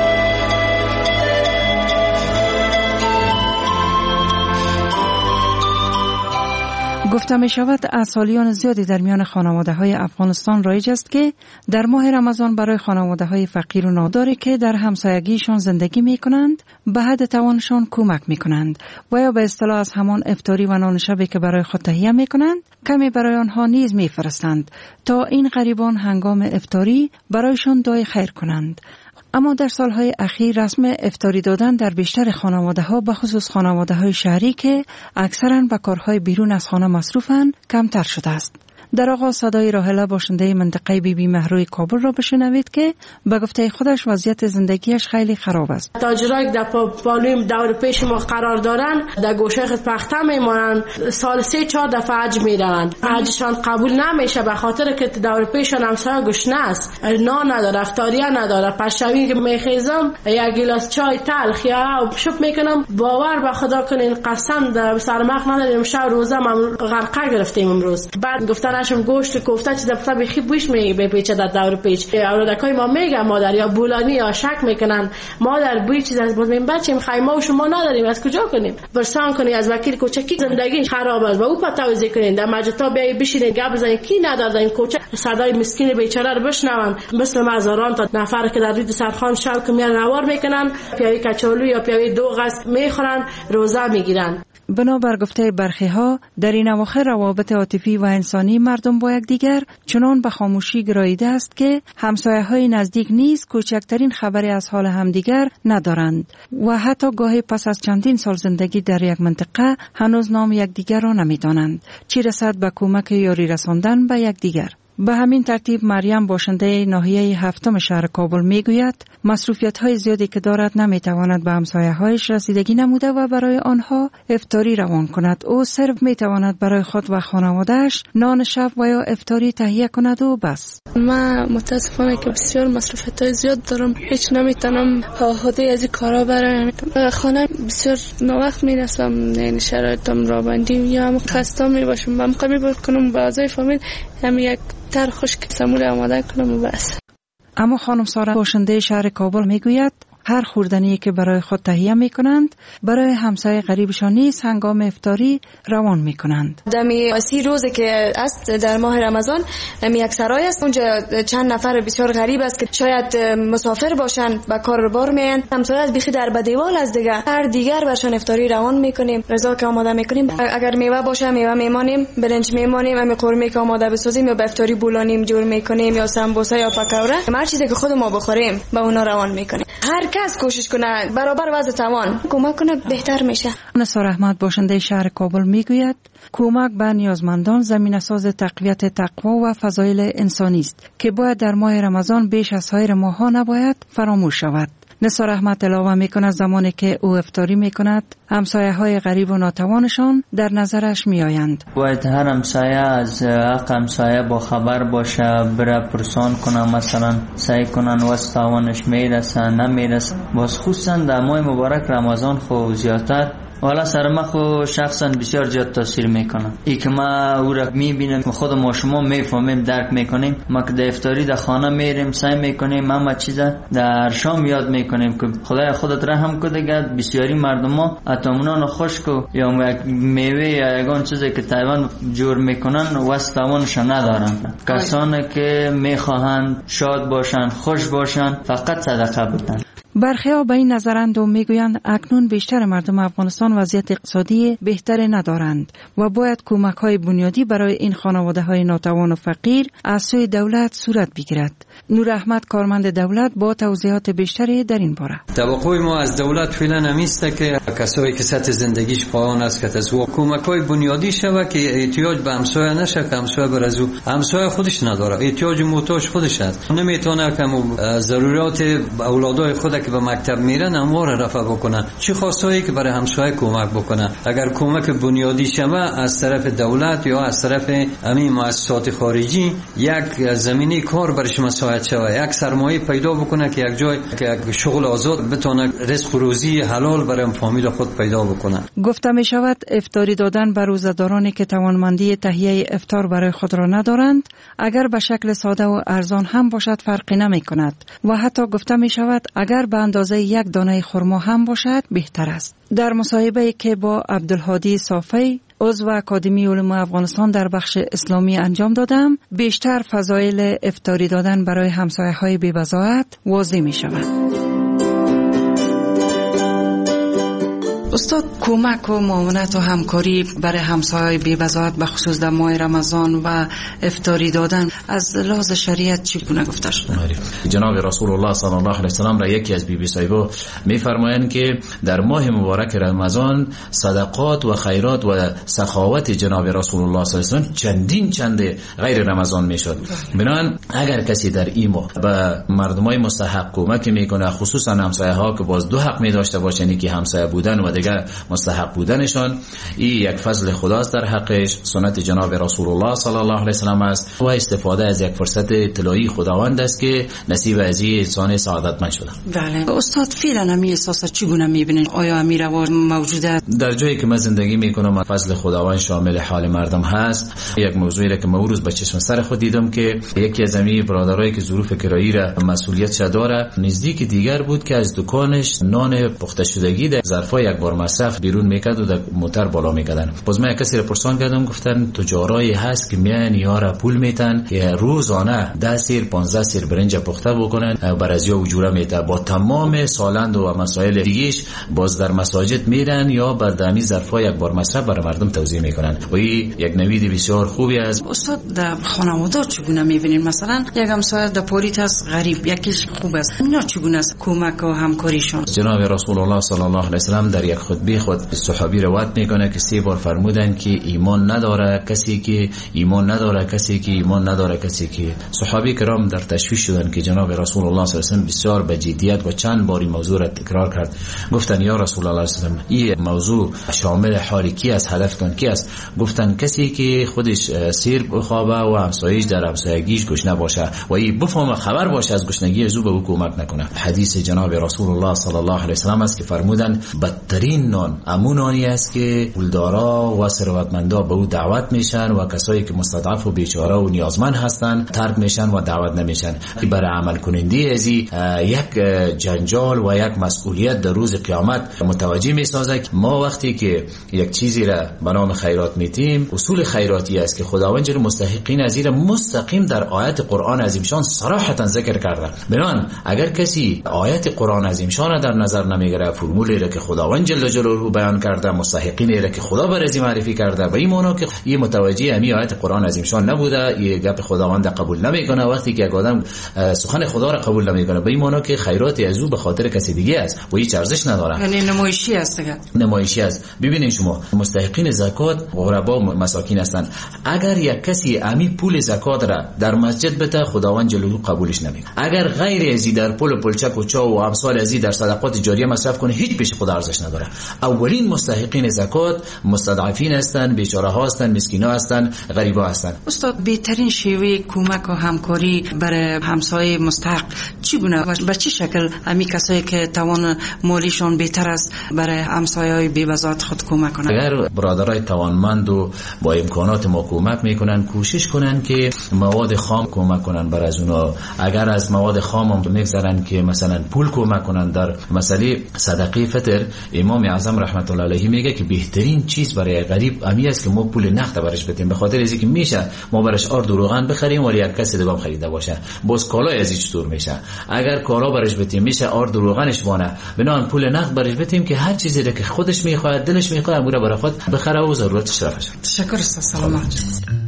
K: گفته می شود از سالیان زیادی در میان خانواده های افغانستان رایج است که در ماه رمضان برای خانواده های فقیر و ناداری که در همسایگیشان زندگی می کنند به حد توانشان کمک می کنند و یا به اصطلاح از همان افطاری و نان شبی که برای خود تهیه می کنند کمی برای آنها نیز می فرستند تا این غریبان هنگام افطاری برایشان دعای خیر کنند. اما در سالهای اخیر رسم افطاری دادن در بیشتر خانواده ها به خصوص خانواده های شهری که اکثرا به کارهای بیرون از خانه مصروفند کمتر شده است. در آغاز صدای راهله باشنده منطقه بی بی مهروی کابل را بشنوید که به گفته خودش وضعیت زندگیش خیلی خراب است.
L: تاجرایی در پالویم دور پیش ما قرار دارن در گوشه خود پخته میمونن، سال سه چهار دفعه حج میرن، حجشان قبول نمیشه به خاطر که دور پیشان همسایه گشنه است، نان نداره، افطاریه نداره. پشوی که میخیزم یک گلاس چای تلخ یا شپ میکنم، باور به خدا کنین قسم در سرمخ نداریم، شب روزه ما غرقه گرفتیم امروز. بعد گفتن شم گوشت کوفته چیز دفعه بخی بوش می بپیچه در دور پیچ. اولادکای ما میگم مادر یا بولانی یا شک میکنن مادر بوی چیز از بودیم بچیم خیمه و شما نداریم، از کجا کنیم؟ برسان کنی از وکیل کوچکی زندگی خراب است و او پتاوزی کنین در مجلس بیای بشینین گپ بزنین کی نداره این کوچه صدای مسکین بیچاره رو بشنون، مثل هزاران تا نفر که در رید سرخان شب که میان روار میکنن، پیاوی کچالو یا پیاوی دوغ است میخورن، روزه میگیرن.
K: بنابر گفته برخی ها در این اواخر روابط عاطفی و انسانی مردم با یکدیگر چنان به خاموشی گراییده است که همسایه های نزدیک نیز کوچکترین خبری از حال همدیگر ندارند و حتی گاهی پس از چندین سال زندگی در یک منطقه هنوز نام یکدیگر را نمیدانند، چه رسد به کمک یاری رساندن به یکدیگر. به همین ترتیب مریم باشنده ناحیه هفتم شهر کابل میگوید مصروفیت‌های زیادی که دارد نمیتواند به همسایه‌هایش رسیدگی نموده و برای آنها افطاری روان کند. او صرف میتواند برای خود و خانواده‌اش نان شب و یا افطاری تهیه کند و بس.
X: من متاسفانه که بسیار مصروفیت‌های زیاد دارم، هیچ نمیتونم عهده از این کارا برم. خانه بسیار ناوقت میرسم، یعنی شرایطم را بندیم یا هم خسته میباشم، من قمی بکنم به اعضای فامیل هم یک تر خشک سمول آماده کنم و بس.
K: اما خانم سارا باشنده شهر کابل میگوید هر خوردنی که برای خود تهیه میکنند برای همسایه غریبشان نیز هنگام افطاری روان میکنند.
E: دمی سی روزه که است در ماه رمضان می یک سرای است، اونجا چند نفر بسیار غریب است که شاید مسافر باشند و کار بار میان، همسایه از بیخی در بدیوال از دیگه هر دیگر برشان افطاری روان میکنیم. رضا که آماده میکنیم، اگر میوه باشه میوه میمانیم، برنج میمانیم، امی قورمه که آماده بسازیم یا به افطاری بولانیم جور میکنیم یا سمبوسه یا پکوره، هر چیزی که خود ما بخوریم به اونا روان میکنیم. هر کس کوشش کنه برابر وضع توان کمک کنه بهتر میشه.
K: نثار احمد باشنده شهر کابل میگوید کمک به نیازمندان زمینه‌ساز تقویت تقوا و فضایل انسانی است که باید در ماه رمضان بیش از سایر ماه‌ها نباید فراموش شود. نثار احمد علاوه میکند زمانی که او افطاری میکند همسایه های غریب و ناتوانشان در نظرش میآیند.
B: باید هر همسایه از حق همسایه با خبر باشه، بره پرسان کنه، مثلا سعی کنن واسه توانش میرسه نمیرسه. باز خصوصا در ماه مبارک رمضان خو زیادتر والا سر ما خو شخصا بسیار زیاد تاثیر میکنه. ای که ما او را میبینم خود ما شما میفهمیم درک میکنیم، ما که در افطاری در خانه میریم سعی میکنیم اما چیزا در شام یاد میکنیم که خدای خودت رحم کنه دیگه بسیاری مردم ها اتمنان خشک یا میوه یا یگان چیزی که تایوان جور میکنن واسه توانشان ندارن. کسانی که میخواهند شاد باشن خوش باشن فقط صدقه بدن.
K: برخی ها به این نظرند و میگویند اکنون بیشتر مردم افغانستان وضعیت اقتصادی بهتری ندارند و باید کمک های بنیادی برای این خانواده های ناتوان و فقیر از سوی دولت صورت بگیرد. نور احمد کارمند دولت با توضیحات بیشتری در این باره.
G: توقع ما از دولت فعلا نمیسته که کسایی که سطح زندگیش پایین است که تزو کمک های بنیادی شوه که احتیاج به همسایه نشه، که همسایه بر از او همسایه خودش نداره، احتیاج محتاج خودش است، نمیتونه که ضرورات اولادای خود که به مکتب میرن امور رفع بکنن، چه خواستایی که برای همسایه کمک بکنن. اگر کمک بنیادی شوه از طرف دولت یا از طرف همین مؤسسات خارجی یک زمینه کار برای مساعد شوه، یک سرمایه پیدا بکنه که یک جای که یک شغل آزاد بتونه رزق و روزی حلال برای فامیل خود پیدا بکنه.
K: گفته می شود افطاری دادن به روزدارانی که توانمندی تهیه افطار برای خود را ندارند اگر به شکل ساده و ارزان هم باشد فرقی نمی کند و حتی گفته می شود اگر به اندازه یک دانه خرما هم باشد بهتر است. در مصاحبه‌ای که با عبدالهادی صافی عضو اکادمی علوم افغانستان در بخش اسلامی انجام دادم، بیشتر فضایل افطاری دادن برای همسایه‌های بی‌وضاحت واضح می شود. استاد، کمک و معاونت و همکاری برای همسایه‌های بی‌وضاحت به خصوص در ماه رمضان و افطاری دادن از لحاظ شریعت چگونه گفته شده؟
Y: جناب رسول الله صلی الله علیه و سلم را یکی از بی بی صاحبا می‌فرمایند که در ماه مبارک رمضان صدقات و خیرات و سخاوت جناب رسول الله صلی الله علیه و سلم چندین چند غیر رمضان میشد. بنابراین اگر کسی در این ماه به مردمای مستحق کمک میکنه، خصوصا همسایه‌ها که باز دو حق می داشته باشند که همسایه بودن و دیگر مستحق بودنشان، این یک فضل خداست در حقش، سنت جناب رسول الله صلی الله علیه و سلم است و استفاده از یک فرصت طلایی خداوند است که نصیب از این انسان سعادتمند شده.
K: بله استاد، فعلا همین احساس چگونه میبینید؟ آیا همین رواج موجوده؟
Y: در جایی که من زندگی میکنم فضل خداوند شامل حال مردم هست. یک موضوعی را که من روز به چشم سر خود دیدم که یکی از همین برادرایی که ظروف کرایی را مسئولیت داره نزدیک دیگر بود که از دکانش نان پخته شدگی در ظرفای یک بار مصرف بیرون میکرد و در موتر بالا میکردن. باز من کسی را پرسان کردم، گفتن تجارایی هست که میان یارا پول میتن که روزانه ده سیر پانزده سیر برنج پخته بکنن بر از یا وجوره میته با تمام سالند و مسائل دیگهش. باز در مساجد میرن یا بر دمی ظرفا یک بار مصرف برای مردم توزیع میکنن و این یک نوید بسیار خوبی است.
K: استاد در خانواده چگونه میبینید؟ مثلا یک همسایه در پولیت است غریب، یکیش خوب است، اینا چگونه است کمک و همکاریشون؟
Y: جناب رسول الله صلی الله علیه و سلم در یک خطبه خود صحابی روایت میکنه که سه بار فرمودن که ایمان نداره کسی که ایمان نداره کسی که ایمان نداره کسی که. صحابی کرام در تشویش شدن که جناب رسول الله صلی الله علیه و سلم بسیار به جدیت و چند باری موضوع را تکرار کرد. گفتن یا رسول الله صلی الله علیه و سلم این موضوع شامل حال کی است، هدف کن کی است؟ گفتن کسی که خودش سیر بخوابه و همسایه‌اش در همسایگیش گشنه باشه و این بفهمه خبر باشه از گشنگی از او به او کمک نکنه. حدیث جناب رسول الله صلی الله علیه و سلم است که فرمودن بدترین نان همون نانی است که پولدارا و ثروتمندا به او دعوت میشن و کسایی که مستضعف و بیچاره و نیازمند هستن ترک میشن و دعوت نمیشن. برای عمل کننده از یک جنجال و یک مسئولیت در روز قیامت متوجه میسازه که ما وقتی که یک چیزی را به نام خیرات میتیم، اصول خیراتی است که خداوند جل مستحقین از این مستقیم در آیت قرآن عظیم شان صراحتا ذکر کرده. بنان اگر کسی آیت قرآن عظیم شان در نظر نمیگیره، فرمولی را که خداوند جل جلاله بیان کرده، مستحقین را که خدا برازی معرفی کرده، به این معنی که این متوجه همین آیت قرآن عظیم شان نبوده، یه گپ خداوند قبول نمیکنه. وقتی که یک آدم سخن خدا را قبول نمیکنه، به این معنی که خیرات از او به خاطر کسی دیگه است و هیچ ارزش نداره،
K: یعنی نمایشی است.
Y: نمایشی است. ببینید شما مستحقین زکات غربا و مساکین هستند. اگر یک کسی امی پول زکات را در مسجد بده، خداوند جلاله قبولش نمیکنه. اگر غیر ازی در پول پلچک و چا و امثال ازی در صدقات جاریه مصرف کنه، هیچ پیش خدا ارزش نداره. اولین مستحقین زکات مستضعفین هستند، بیچاره ها هستند، مسکینا هستند، غریبا هستند.
K: استاد بهترین شیوه کمک و همکاری برای همسایه مستحق چگونه و به چه شکل امی کسایی که توان مالیشون بهتر است برای همسایه‌های بی‌وزات خود کمک کنند؟
Y: اگر برادرای توانمند و با امکانات ما کمک میکنن، کوشش کنن که مواد خام کمک کنن بر از اونا. اگر از مواد خام هم میگذرن که مثلا پول کمک کنن در مسئله صدقه فطر، امام اعظم رحمت الله علیه میگه که بهترین چیز برای غریب امی است که ما پول نقد برش بدیم، به خاطر اینکه میشه ما برش آرد و روغن بخریم ولی یک کسی دیگه هم خریده باشه، باز کالای از این چطور میشه؟ اگر کالا برش بدیم میشه آرد و روغنش وانه، بنان پول نقد برش بدیم که هر چیزی که خودش میخواد دلش میخواد امور برای خود بخره و ضرورتش رفشه.
K: تشکر استاد. سلامت.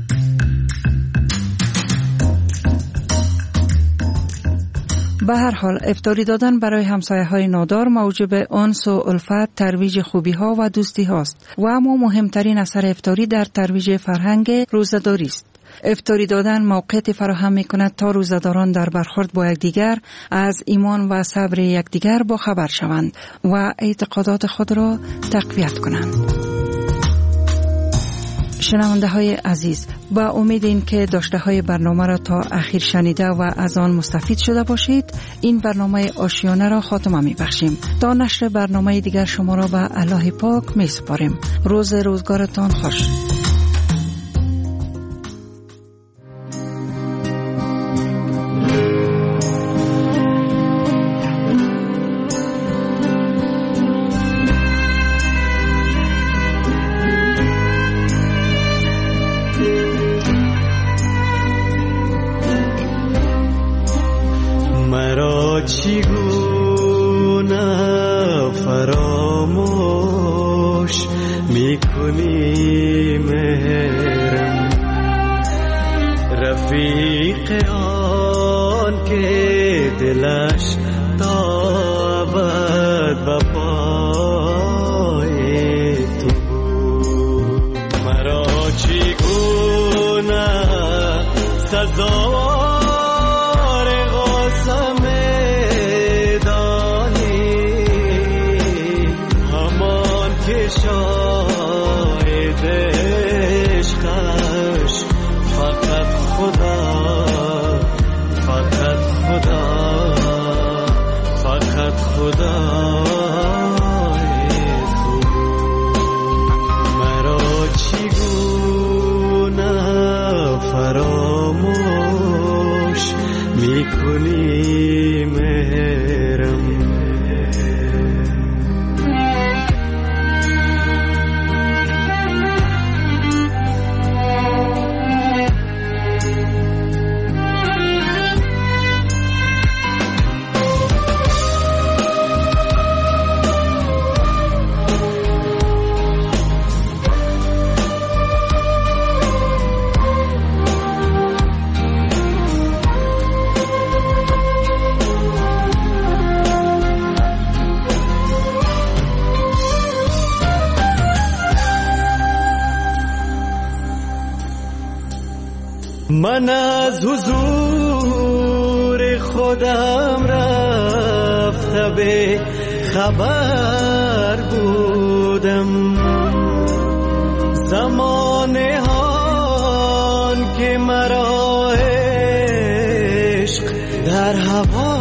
K: به هر حال افطاری دادن برای همسایه های نادار موجب انس و الفت، ترویج خوبی ها و دوستی هاست و اما مهمترین اثر افطاری در ترویج فرهنگ روزه‌داری است. افطاری دادن موقعیت فراهم می کند تا روزه‌داران در برخورد با یکدیگر از ایمان و صبر یکدیگر با خبر شوند و اعتقادات خود را تقویت کنند. شنونده های عزیز، با امید این که داشته های برنامه را تا اخیر شنیده و از آن مستفید شده باشید، این برنامه آشیانه را خاتمه می بخشیم. تا نشر برنامه دیگر شما را به الله پاک می سپاریم. روز روزگارتان خوش.
J: من از حضور خودم رفته به خبر بودم، زمانه هان که مرا عشق در هوا